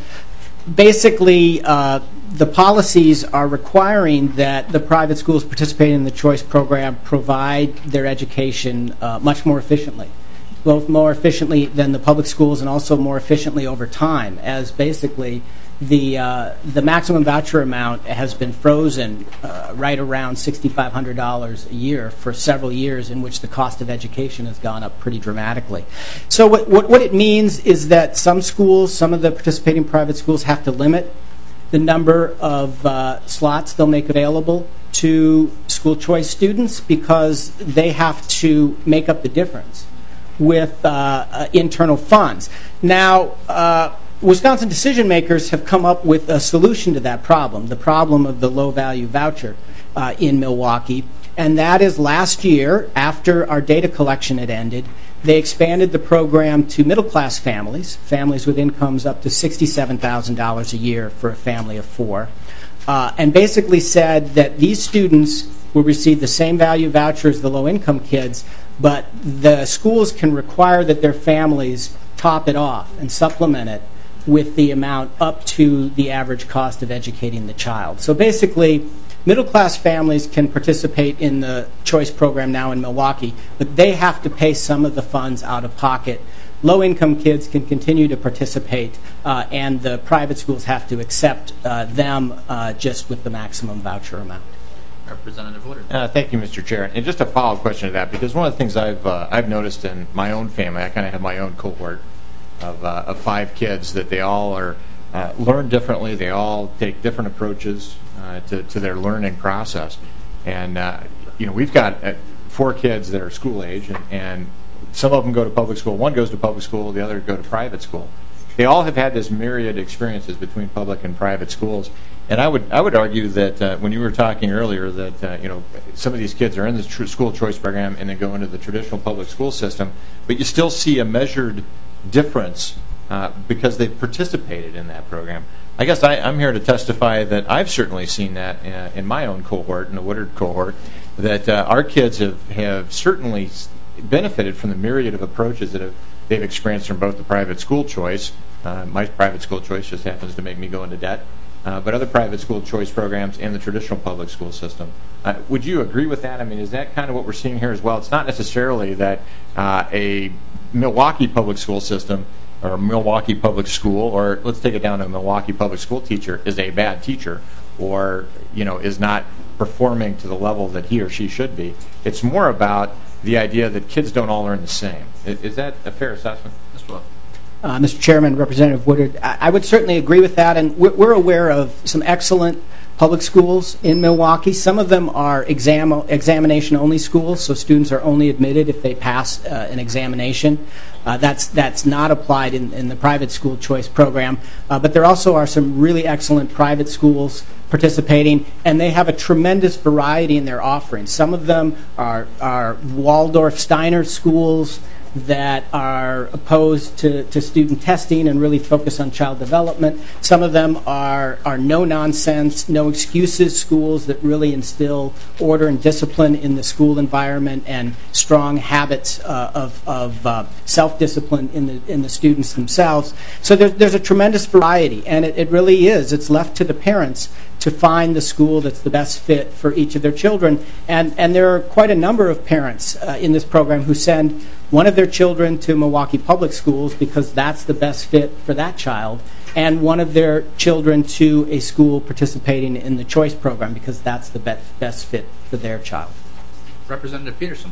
basically uh, the policies are requiring that the private schools participating in the choice program provide their education uh, much more efficiently, both more efficiently than the public schools and also more efficiently over time, as basically the uh, the maximum voucher amount has been frozen uh, right around six thousand five hundred dollars a year for several years, in which the cost of education has gone up pretty dramatically. So what, what, what it means is that some schools, some of the participating private schools, have to limit the number of uh, slots they'll make available to school choice students because they have to make up the difference with uh, uh, internal funds. Now, uh, Wisconsin decision makers have come up with a solution to that problem, the problem of the low value voucher uh, in Milwaukee. And that is last year, after our data collection had ended, they expanded the program to middle class families, families with incomes up to sixty-seven thousand dollars a year for a family of four, uh, and basically said that these students will receive the same value voucher as the low income kids, but the schools can require that their families top it off and supplement it with the amount up to the average cost of educating the child. So basically, middle-class families can participate in the choice program now in Milwaukee, but they have to pay some of the funds out of pocket. Low-income kids can continue to participate, uh, and the private schools have to accept uh, them uh, just with the maximum voucher amount. Representative Woodard. Uh, thank you, Mister Chair. And just a follow-up question to that, because one of the things I've uh, I've noticed in my own family, I kind of have my own cohort of, uh, of five kids, that they all are uh, learn differently. They all take different approaches uh, to, to their learning process. And, uh, you know, we've got uh, four kids that are school age, and, and some of them go to public school. One goes to public school, the other go to private school. They all have had this myriad experiences between public and private schools. And I would I would argue that uh, when you were talking earlier that uh, you know some of these kids are in the tr- school choice program and then go into the traditional public school system, but you still see a measured difference uh, because they've participated in that program. I guess I, I'm here to testify that I've certainly seen that uh, in my own cohort, in the Woodard cohort, that uh, our kids have, have certainly benefited from the myriad of approaches that have, they've experienced from both the private school choice. Uh, my private school choice just happens to make me go into debt. Uh, but other private school choice programs and the traditional public school system. Uh, would you agree with that? I mean, is that kind of what we're seeing here as well? It's not necessarily that uh, a Milwaukee public school system or a Milwaukee public school, or let's take it down to a Milwaukee public school teacher, is a bad teacher or, you know, is not performing to the level that he or she should be. It's more about the idea that kids don't all learn the same. Is, is that a fair assessment? Mister Wolf. Uh, Mister Chairman, Representative Woodard, I, I would certainly agree with that, and we're, we're aware of some excellent public schools in Milwaukee. Some of them are exam, examination-only schools, so students are only admitted if they pass uh, an examination. Uh, that's that's not applied in, in the private school choice program, uh, but there also are some really excellent private schools participating, and they have a tremendous variety in their offerings. Some of them are, are Waldorf Steiner schools that are opposed to, to student testing and really focus on child development. Some of them are, are no-nonsense, no-excuses schools that really instill order and discipline in the school environment and strong habits uh, of, of uh, self-discipline in the, in the students themselves. So there's, there's a tremendous variety, and it, it really is. It's left to the parents to find the school that's the best fit for each of their children. And, and there are quite a number of parents uh, in this program who send one of their children to Milwaukee Public Schools because that's the best fit for that child, and one of their children to a school participating in the choice program because that's the best, best fit for their child. Representative Peterson.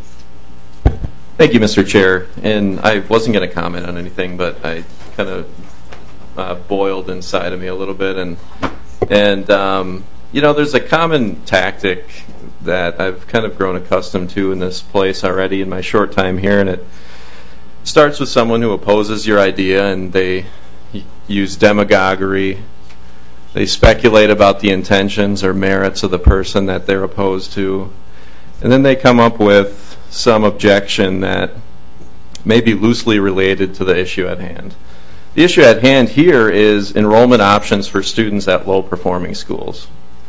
Thank you, Mister Chair. And I wasn't going to comment on anything, but I kind of uh, boiled inside of me a little bit. And, and um, you know, there's a common tactic that I've kind of grown accustomed to in this place already in my short time here, and it starts with someone who opposes your idea, and they use demagoguery. They speculate about the intentions or merits of the person that they're opposed to, and then they come up with some objection that may be loosely related to the issue at hand. The issue at hand here is enrollment options for students at low-performing schools.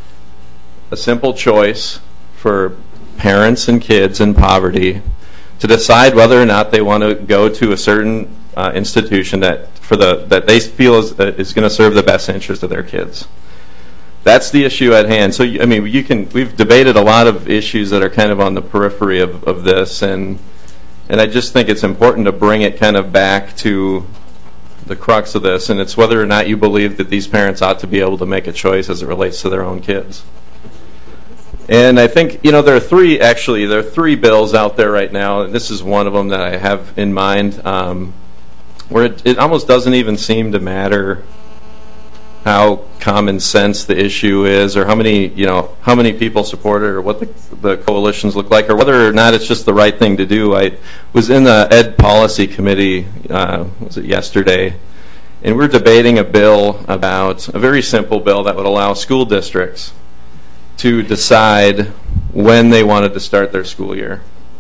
A simple choice for parents and kids in poverty to decide whether or not they want to go to a certain uh, institution that for the that they feel is, uh, is going to serve the best interest of their kids. That's the issue at hand. So, I mean, you can we've debated a lot of issues that are kind of on the periphery of, of this, and and I just think it's important to bring it kind of back to the crux of this, and it's whether or not you believe that these parents ought to be able to make a choice as it relates to their own kids. And I think, you know, there are three, actually, there are three bills out there right now, and this is one of them that I have in mind, um, where it, it almost doesn't even seem to matter how common sense the issue is, or how many, you know, how many people support it, or what the, the coalitions look like, or whether or not it's just the right thing to do. I was in the Ed Policy Committee, uh, was it yesterday, and we're debating a bill about, a very simple bill that would allow school districts to decide when they wanted to start their school year.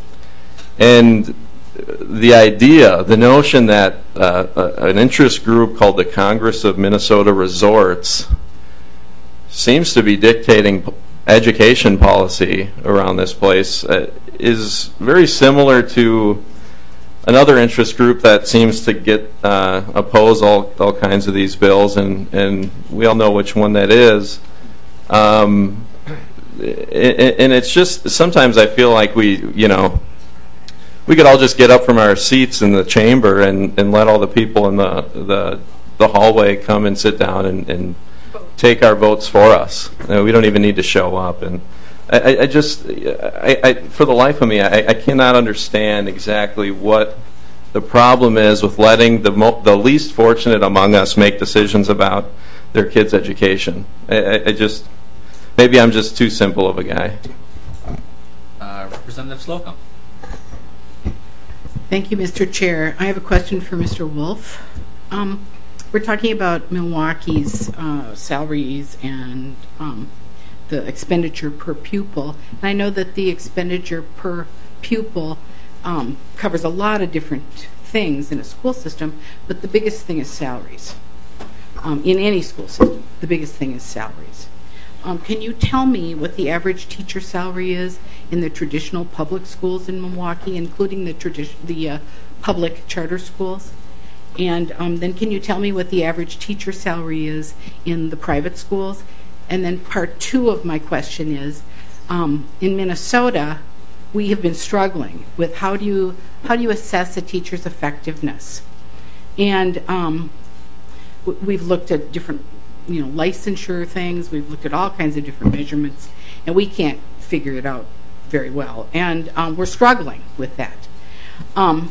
And the idea, the notion that uh, an interest group called the Congress of Minnesota Resorts seems to be dictating education policy around this place uh, is very similar to another interest group that seems to get uh, oppose all, all kinds of these bills, and, and we all know which one that is. Um, and it's just, sometimes I feel like we, you know, we could all just get up from our seats in the chamber and, and let all the people in the the, the hallway come and sit down and, and take our votes for us. You know, we don't even need to show up. And I, I just, I, I, for the life of me, I, I cannot understand exactly what the problem is with letting the mo- the least fortunate among us make decisions about their kids' education. I, I, I just, maybe I'm just too simple of a guy. Uh, Representative Slocum. Thank you, Mister Chair. I have a question for Mister Wolf. Um, we're talking about Milwaukee's uh, salaries and um, the expenditure per pupil. And I know that the expenditure per pupil um, covers a lot of different things in a school system, but the biggest thing is salaries. Um, in any school system, the biggest thing is salaries. Um, can you tell me what the average teacher salary is in the traditional public schools in Milwaukee, including the tradition, the uh, public charter schools? And um, then can you tell me what the average teacher salary is in the private schools? And then part two of my question is, um, in Minnesota, we have been struggling with how do you how do you assess a teacher's effectiveness? And um, we've looked at different, you know, licensure things. We've looked at all kinds of different measurements, and we can't figure it out very well. And um, we're struggling with that. Um,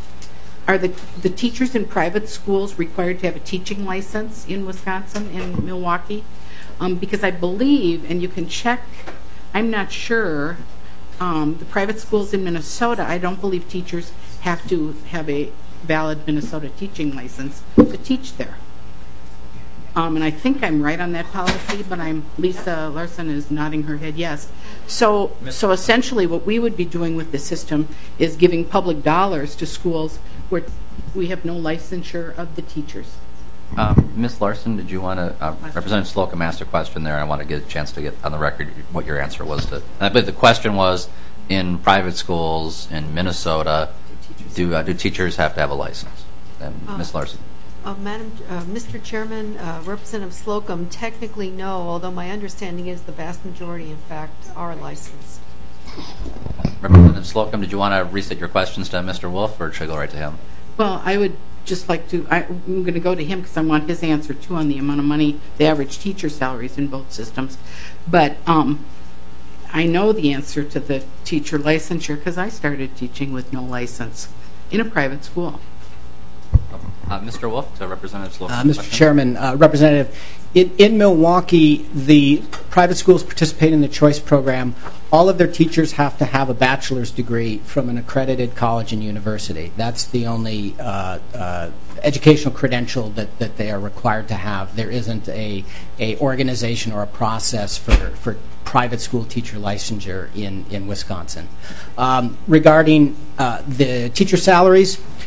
are the the teachers in private schools required to have a teaching license in Wisconsin, in Milwaukee? Um, because I believe, and you can check, I'm not sure, um, the private schools in Minnesota, I don't believe teachers have to have a valid Minnesota teaching license to teach there. Um, and I think I'm right on that policy, but I'm Lisa Larson is nodding her head yes. So, so essentially, what we would be doing with the system is giving public dollars to schools where we have no licensure of the teachers. Um, Miz Larson, did you want to, uh, Representative Slocum asked a question there, and I want to get a chance to get on the record what your answer was to. I believe the question was, in private schools in Minnesota, do uh, do teachers have to have a license? And uh, Miz Larson. Uh, Madam, uh, Mister Chairman, uh, Representative Slocum, technically no, although my understanding is the vast majority, in fact, are licensed. Representative Slocum, did you want to reset your questions to Mister Wolf, or should I go right to him? Well, I would just like to, I, I'm going to go to him because I want his answer, too, on the amount of money, the average teacher salaries in both systems. But um, I know the answer to the teacher licensure because I started teaching with no license in a private school. Uh, Mister Wolf, to Representative Slocum. Uh, Mister Chairman, uh, Representative, in, in Milwaukee, the private schools participate in the choice program. All of their teachers have to have a bachelor's degree from an accredited college and university. That's the only uh, uh, educational credential that, that they are required to have. There isn't a, a organization or a process for, for private school teacher licensure in, in Wisconsin. Um, regarding uh, the teacher salaries,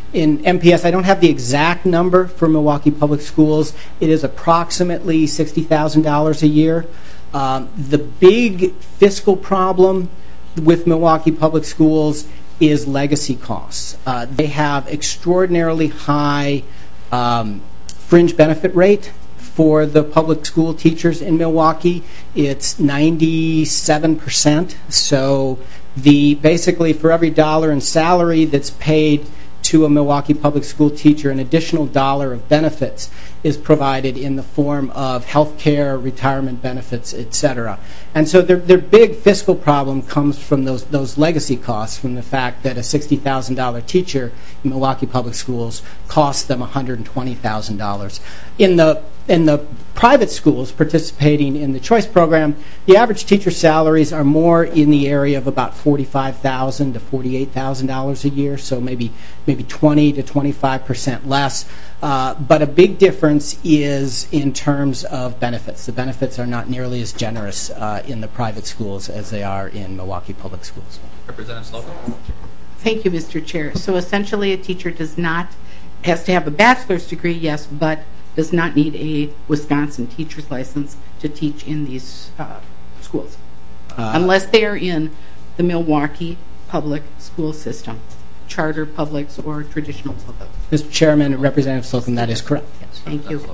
in M P S, I don't have the exact number for Milwaukee Public Schools. It is approximately sixty thousand dollars a year. Um, the big fiscal problem with Milwaukee Public Schools is legacy costs. Uh, they have extraordinarily high um, fringe benefit rate for the public school teachers in Milwaukee. It's ninety-seven percent. So the basically for every dollar in salary that's paid to a Milwaukee public school teacher, an additional dollar of benefits is provided in the form of health care, retirement benefits, et cetera. And so their, their big fiscal problem comes from those, those legacy costs, from the fact that a sixty thousand dollars teacher in Milwaukee Public Schools costs them one hundred twenty thousand dollars. In the in the private schools participating in the choice program, the average teacher salaries are more in the area of about forty-five thousand dollars to forty-eight thousand dollars a year, so maybe maybe twenty to twenty-five percent less. Uh, but a big difference is in terms of benefits. The benefits are not nearly as generous uh, in the private schools as they are in Milwaukee Public Schools. Representative Slocum. Thank you, Mister Chair. So essentially a teacher does not, has to have a bachelor's degree, yes, but does not need a Wisconsin teacher's license to teach in these uh, schools, uh, unless they are in the Milwaukee public school system, charter publics or traditional public. Mister Chairman, Representative Slocum, that is correct. Yes, thank you.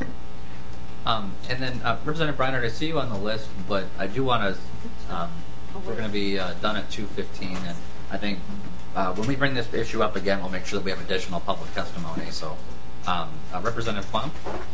Um, and then uh, Representative Breinert, I see you on the list, but I do want to, um, we're going to be uh, done at two fifteen, and I think uh, when we bring this issue up again, we'll make sure that we have additional public testimony. So. Um, uh, Representative Plum.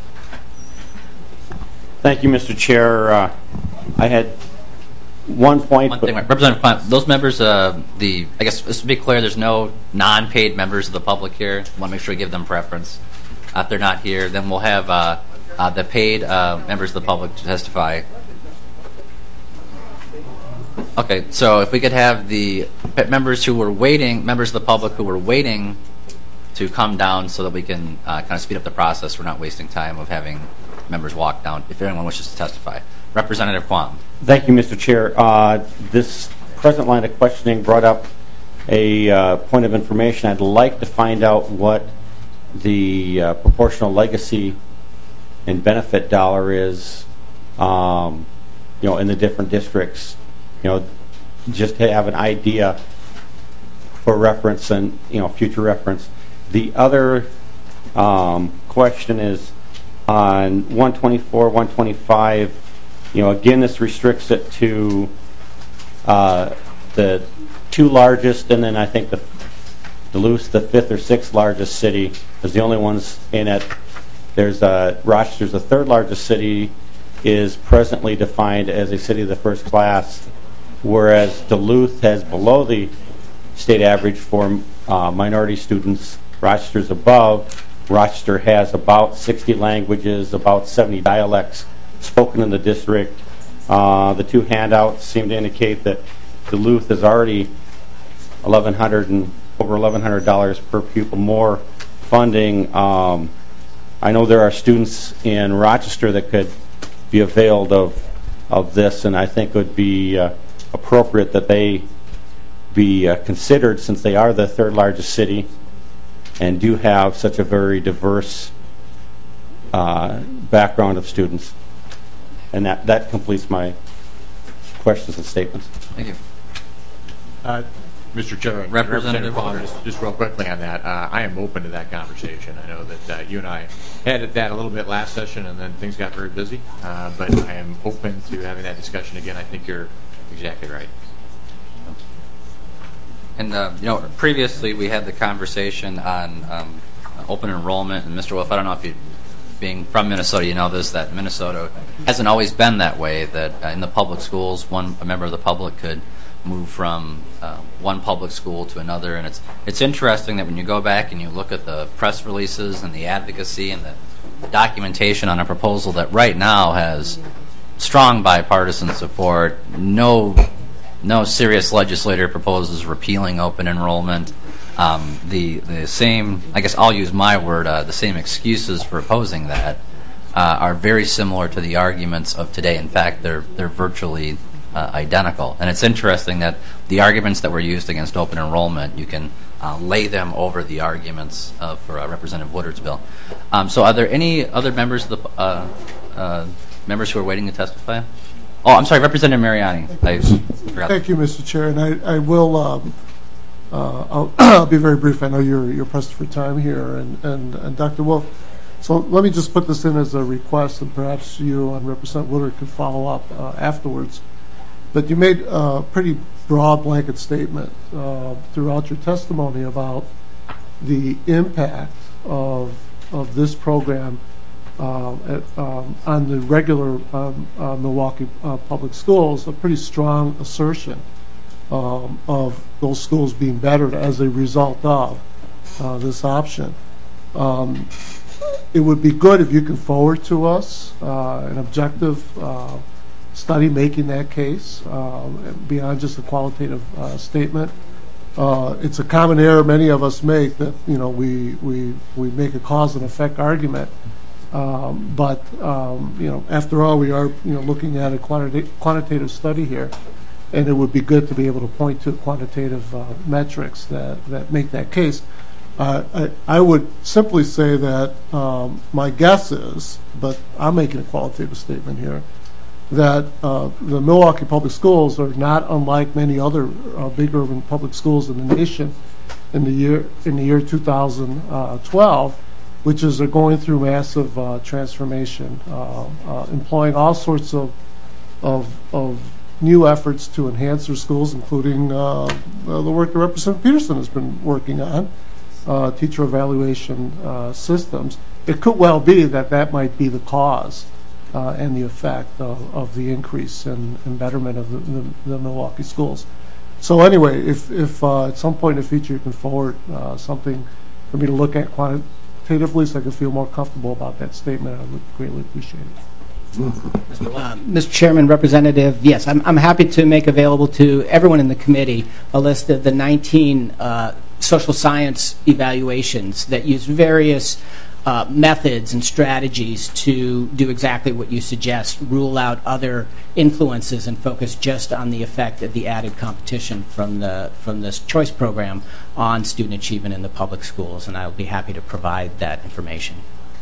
Thank you, Mister Chair. Uh, I had one point. One thing, Representative Plum, those members, uh, the I guess just to be clear, there's no non-paid members of the public here. I want to make sure we give them preference. Uh, if they're not here, then we'll have uh, uh, the paid uh, members of the public to testify. Okay, so if we could have the members who were waiting, members of the public who were waiting to come down so that we can uh, kind of speed up the process. We're not wasting time of having members walk down if anyone wishes to testify. Representative Quam. Thank you, Mister Chair. Uh, this present line of questioning brought up a uh, point of information. I'd like to find out what the uh, proportional legacy and benefit dollar is, um, you know, in the different districts. You know, just to have an idea for reference and, you know, future reference. The other um, question is on one twenty-four, one twenty-five. You know, again, this restricts it to uh, the two largest, and then I think the Duluth, the fifth or sixth largest city, is the only ones in it. There's uh, Rochester's the third largest city, is presently defined as a city of the first class, whereas Duluth has below the state average for uh, minority students. Rochester's above. Rochester has about sixty languages, about seventy dialects spoken in the district. Uh, the two handouts seem to indicate that Duluth is already eleven hundred and over eleven hundred dollars per pupil more funding. Um, I know there are students in Rochester that could be availed of of this, and I think it would be uh, appropriate that they be uh, considered, since they are the third largest city and do have such a very diverse uh, background of students. And that, that completes my questions and statements. Thank you. Uh, Mister Chairman, Representative Representative just, just real quickly on that, uh, I am open to that conversation. I know that uh, you and I had that a little bit last session, and then things got very busy, uh, but I am open to having that discussion again. I think you're exactly right. And, uh, you know, previously we had the conversation on um, open enrollment, and Mister Wolf, I don't know if you, being from Minnesota, you know this, that Minnesota hasn't always been that way, that uh, in the public schools, one a member of the public could move from uh, one public school to another. And it's it's interesting that when you go back and you look at the press releases and the advocacy and the documentation on a proposal that right now has strong bipartisan support, no no serious legislator proposes repealing open enrollment. Um, the the same, I guess I'll use my word, uh, the same excuses for opposing that uh, are very similar to the arguments of today. In fact, they're they're virtually uh, identical. And it's interesting that the arguments that were used against open enrollment, you can uh, lay them over the arguments uh, for uh, Representative Woodard's bill. Um, so are there any other members of the uh, uh, members who are waiting to testify? Oh, I'm sorry, Representative Mariani. I forgot. Thank you, Mister Chair, and I, I will. Um, uh, I'll, I'll be very brief. I know you're you're pressed for time here, and, and and Doctor Wolf. So let me just put this in as a request, and perhaps you and Representative Woodard could follow up uh, afterwards. But you made a pretty broad blanket statement uh, throughout your testimony about the impact of of this program uh, at, um, on the regular um, uh, Milwaukee uh, public schools. A pretty strong assertion um, of those schools being bettered as a result of uh, this option. Um, it would be good if you could forward to us uh, an objective uh, study making that case uh, beyond just a qualitative uh, statement. Uh, it's a common error many of us make that you know we we we make a cause and effect argument, um, but um, you know after all we are you know looking at a quantita- quantitative study here, and it would be good to be able to point to quantitative uh, metrics that that make that case. Uh, I, I would simply say that um, my guess is, but I'm making a qualitative statement here, that uh, the Milwaukee Public Schools are not unlike many other uh, big urban public schools in the nation in the year in the year two thousand twelve, which is they're going through massive uh, transformation, uh, uh, employing all sorts of, of of new efforts to enhance their schools, including uh, the work that Representative Peterson has been working on. Uh, teacher evaluation uh, systems. It could well be that that might be the cause uh, and the effect of, of the increase in, in betterment of the, the, the Milwaukee schools. So anyway, if, if uh, at some point in the future you can forward uh, something for me to look at quantitatively so I can feel more comfortable about that statement, I would greatly appreciate it. Uh, Mister Chairman, Representative, yes, I'm, I'm happy to make available to everyone in the committee a list of the nineteen uh, social science evaluations that use various uh, methods and strategies to do exactly what you suggest, rule out other influences and focus just on the effect of the added competition from the from this choice program on student achievement in the public schools, and I'll be happy to provide that information.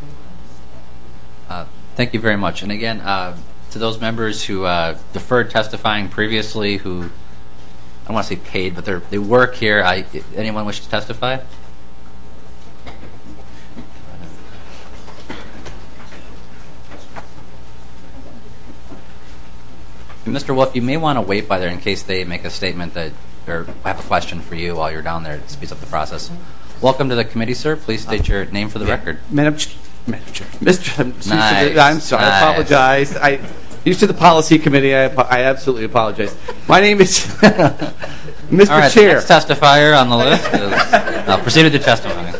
Uh, Thank you very much. And again, uh, to those members who uh, deferred testifying previously, who I don't want to say paid, but they they work here. I, anyone wish to testify? Mister Wolf, you may want to wait by there in case they make a statement that or have a question for you while you're down there. It speeds up the process. Welcome to the committee, sir. Please state your name for the yeah. record. Madam Ch- Madam Chair. Mister I'm, nice. I'm sorry. Nice. I apologize. I used to the policy committee. I, I absolutely apologize. My name is Mister All right, Chair. The next testifier on the list is uh, proceeded to testify.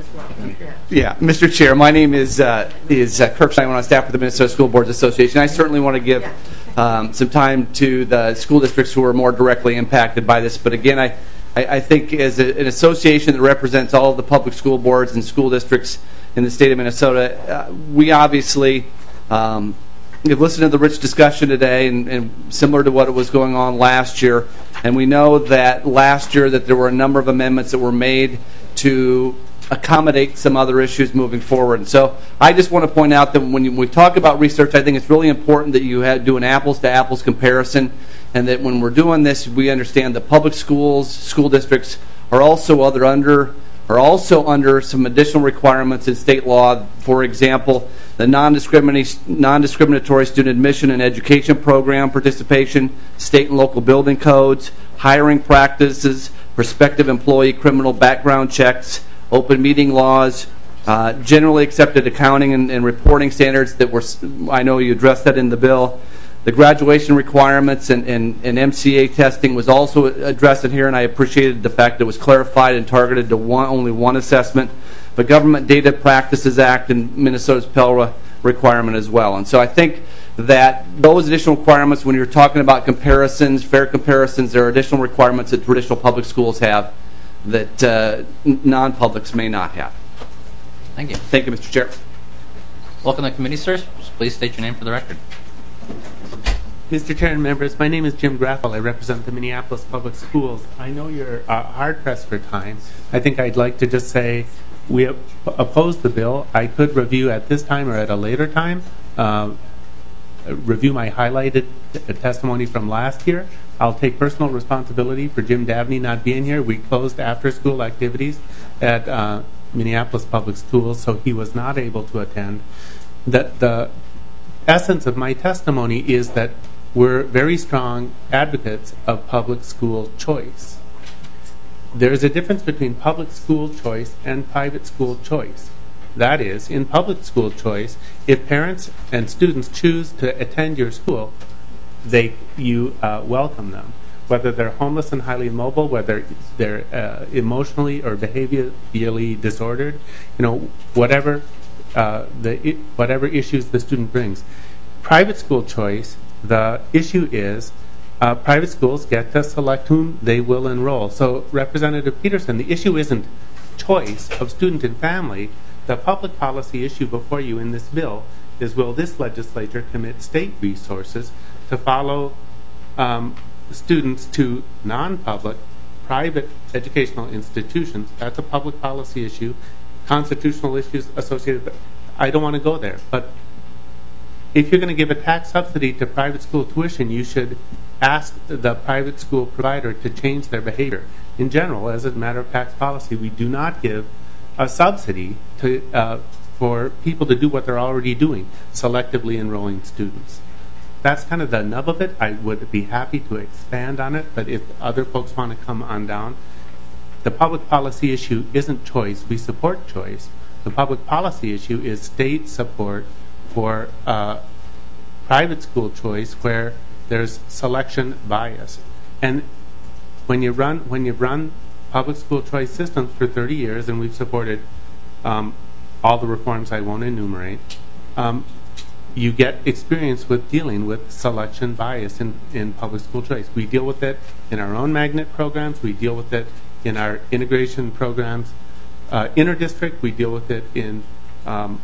Yeah, Mister Chair. My name is uh, is uh, Kirk Stein. I'm on staff with the Minnesota School Boards Association. I certainly want to give um, some time to the school districts who are more directly impacted by this. But again, I I, I think as a, an association that represents all of the public school boards and school districts in the state of Minnesota, uh, we obviously um, have listened to the rich discussion today, and, and similar to what was going on last year. And we know that last year that there were a number of amendments that were made to accommodate some other issues moving forward. And so I just want to point out that when you, we talk about research, I think it's really important that you have, do an apples-to-apples comparison, and that when we're doing this, we understand that public schools, school districts are also other under are also under some additional requirements in state law. For example, the non-discriminatory student admission and education program participation, state and local building codes, hiring practices, prospective employee criminal background checks, open meeting laws, uh, generally accepted accounting and, and reporting standards that were, I know you addressed that in the bill. The graduation requirements and, and, and M C A testing was also addressed in here, and I appreciated the fact that it was clarified and targeted to one, only one assessment. The Government Data Practices Act and Minnesota's Pell requirement as well. And so I think that those additional requirements, when you're talking about comparisons, fair comparisons, there are additional requirements that traditional public schools have that uh, non-publics may not have. Thank you. Thank you, Mister Chair. Welcome to the committee, sir. Please state your name for the record. Mister Chair and members, my name is Jim Graffel. I represent the Minneapolis Public Schools. I know you're uh, hard pressed for time. I think I'd like to just say we op- oppose the bill. I could review at this time or at a later time, uh, review my highlighted t- testimony from last year. I'll take personal responsibility for Jim Dabney not being here. We closed after school activities at uh, Minneapolis Public Schools, so he was not able to attend. That the essence of my testimony is that we're very strong advocates of public school choice. There's a difference between public school choice and private school choice. That is, in public school choice, if parents and students choose to attend your school, they you uh, welcome them. Whether they're homeless and highly mobile, whether they're uh, emotionally or behaviorally disordered, you know, whatever uh, the whatever issues the student brings. Private school choice, the issue is uh, private schools get to select whom they will enroll. So, Representative Peterson, the issue isn't choice of student and family. The public policy issue before you in this bill is, will this legislature commit state resources to follow um, students to non-public, private educational institutions? That's a public policy issue. Constitutional issues associated with it. I don't want to go there, but if you're going to give a tax subsidy to private school tuition, you should ask the private school provider to change their behavior. In general, as a matter of tax policy, we do not give a subsidy to uh, for people to do what they're already doing, selectively enrolling students. That's kind of the nub of it. I would be happy to expand on it, but if other folks want to come on down, the public policy issue isn't choice. We support choice. The public policy issue is state support for uh, private school choice where there's selection bias. And when you run when you run public school choice systems for thirty years, and we've supported um, all the reforms I won't enumerate, um, you get experience with dealing with selection bias in, in public school choice. We deal with it in our own magnet programs. We deal with it in our integration programs. Uh, inter-district, we deal with it in um,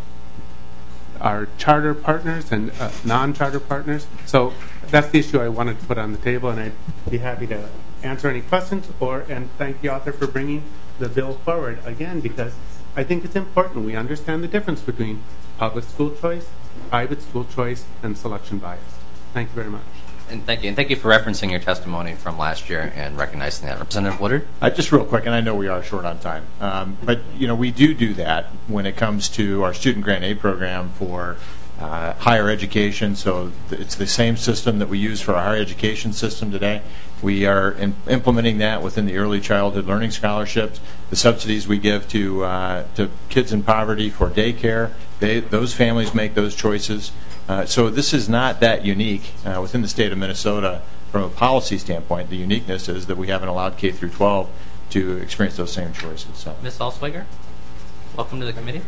our charter partners and uh, non-charter partners. So that's the issue I wanted to put on the table, and I'd be happy to answer any questions or and thank the author for bringing the bill forward again, because I think it's important we understand the difference between public school choice, private school choice, and selection bias. Thank you very much. And thank you. And thank you for referencing your testimony from last year and recognizing that. Representative Woodard? Uh, just real quick, and I know we are short on time, um, but you know we do do that when it comes to our student grant aid program for uh, higher education. So th- it's the same system that we use for our higher education system today. We are in- implementing that within the early childhood learning scholarships, the subsidies we give to uh, to kids in poverty for daycare. They, those families make those choices. Uh, so this is not that unique uh, within the state of Minnesota from a policy standpoint. The uniqueness is that we haven't allowed K through twelve to experience those same choices. So. Miz Alsweiger, welcome to the committee.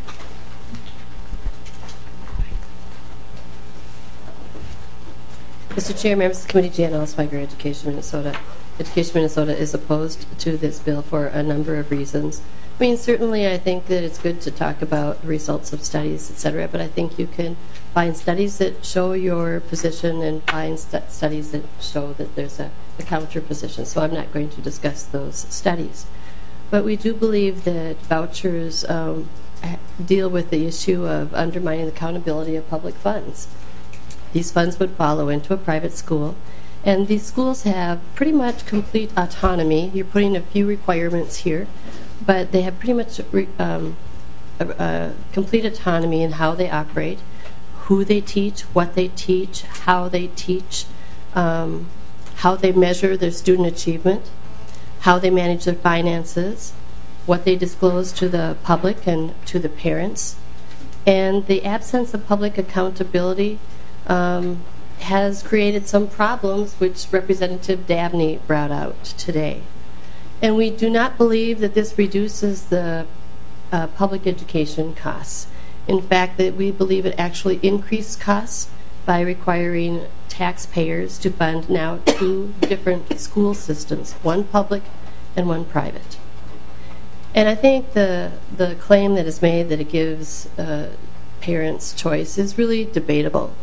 Mister Chair, members of the committee, Jan Alsweiger, Education Minnesota. Education Minnesota is opposed to this bill for a number of reasons. I mean, certainly I think that it's good to talk about the results of studies, et cetera, but I think you can find studies that show your position and find st- studies that show that there's a, a counter position. So I'm not going to discuss those studies. But we do believe that vouchers um, deal with the issue of undermining the accountability of public funds. These funds would follow into a private school, and these schools have pretty much complete autonomy. You're putting a few requirements here, but they have pretty much re, um, a, a complete autonomy in how they operate, who they teach, what they teach, how they teach, um, how they measure their student achievement, how they manage their finances, what they disclose to the public and to the parents. And the absence of public accountability um, has created some problems, which Representative Dabney brought out today. And we do not believe that this reduces the uh, public education costs. In fact, that we believe it actually increased costs by requiring taxpayers to fund now two different school systems, one public and one private. And I think the the claim that is made that it gives uh, parents choice is really debatable,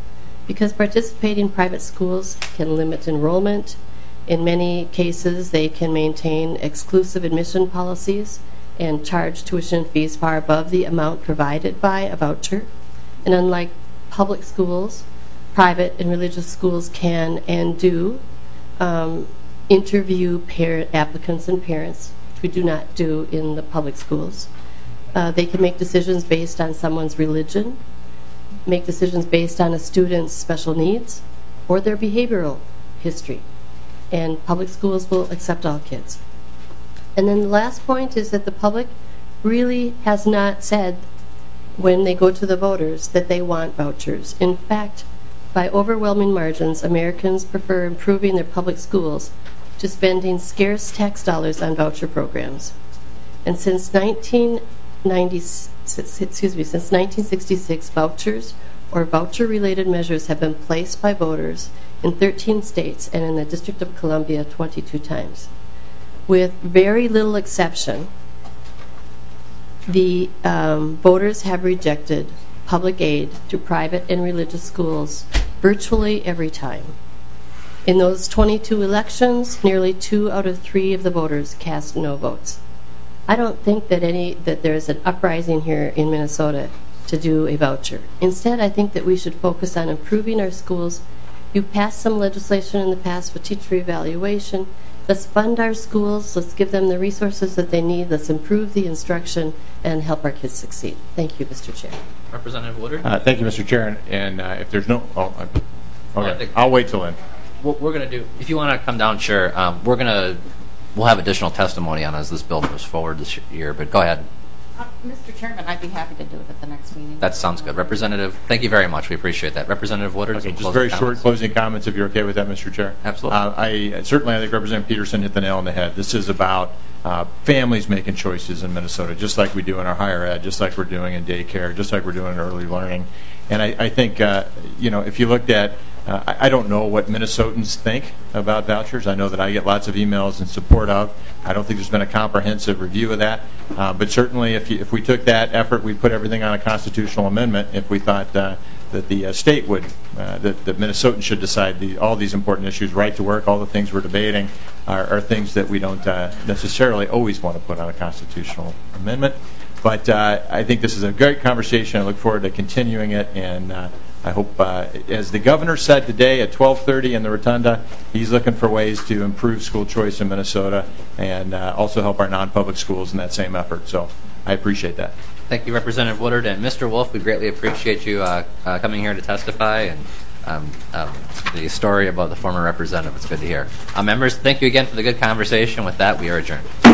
because participating private schools can limit enrollment. In many cases, they can maintain exclusive admission policies and charge tuition fees far above the amount provided by a voucher. And unlike public schools, private and religious schools can and do um, interview parent applicants and parents, which we do not do in the public schools. Uh, they can make decisions based on someone's religion, make decisions based on a student's special needs or their behavioral history. And public schools will accept all kids. And then the last point is that the public really has not said when they go to the voters that they want vouchers. In fact, by overwhelming margins, Americans prefer improving their public schools to spending scarce tax dollars on voucher programs. And since nineteen ninety, excuse me, since nineteen sixty-six, vouchers or voucher-related measures have been placed by voters in thirteen states and in the District of Columbia twenty-two times. With very little exception, the um, voters have rejected public aid to private and religious schools virtually every time. In those twenty-two elections, nearly two out of three of the voters cast no votes. I don't think that any that there's an uprising here in Minnesota to do a voucher. Instead, I think that we should focus on improving our schools. You passed some legislation in the past for teacher evaluation. Let's fund our schools. Let's give them the resources that they need. Let's improve the instruction and help our kids succeed. Thank you, Mister Chair. Representative Woodard? Uh, thank you, Mister Chair. And, and uh, if there's no, oh, okay, I'll wait till then. What we're going to do, if you want to come down, sure. Um, we're going to, we'll have additional testimony on as this bill moves forward this year, but go ahead. Uh, Mister Chairman, I'd be happy to do it at the next meeting. That sounds good. Representative, thank you very much. We appreciate that. Representative Woodard? Okay, just very short closing comments, if you're okay with that, Mister Chair. Absolutely. Uh, I certainly, I think Representative Peterson hit the nail on the head. This is about uh, families making choices in Minnesota, just like we do in our higher ed, just like we're doing in daycare, just like we're doing in early learning. And I, I think, uh, you know, if you looked at, uh, I, I don't know what Minnesotans think about vouchers. I know that I get lots of emails in support of. I don't think there's been a comprehensive review of that. Uh, but certainly, if, you, if we took that effort, we'd put everything on a constitutional amendment if we thought uh, that the uh, state would, uh, that, that Minnesotans should decide the, all these important issues. Right to work, all the things we're debating are, are things that we don't uh, necessarily always want to put on a constitutional amendment. But uh, I think this is a great conversation. I look forward to continuing it, and uh, I hope, uh, as the governor said today at twelve thirty in the Rotunda, he's looking for ways to improve school choice in Minnesota and uh, also help our non-public schools in that same effort. So I appreciate that. Thank you, Representative Woodard. And Mister Wolf, we greatly appreciate you uh, uh, coming here to testify and um, um, the story about the former representative. It's good to hear. Uh, members, thank you again for the good conversation. With that, we are adjourned.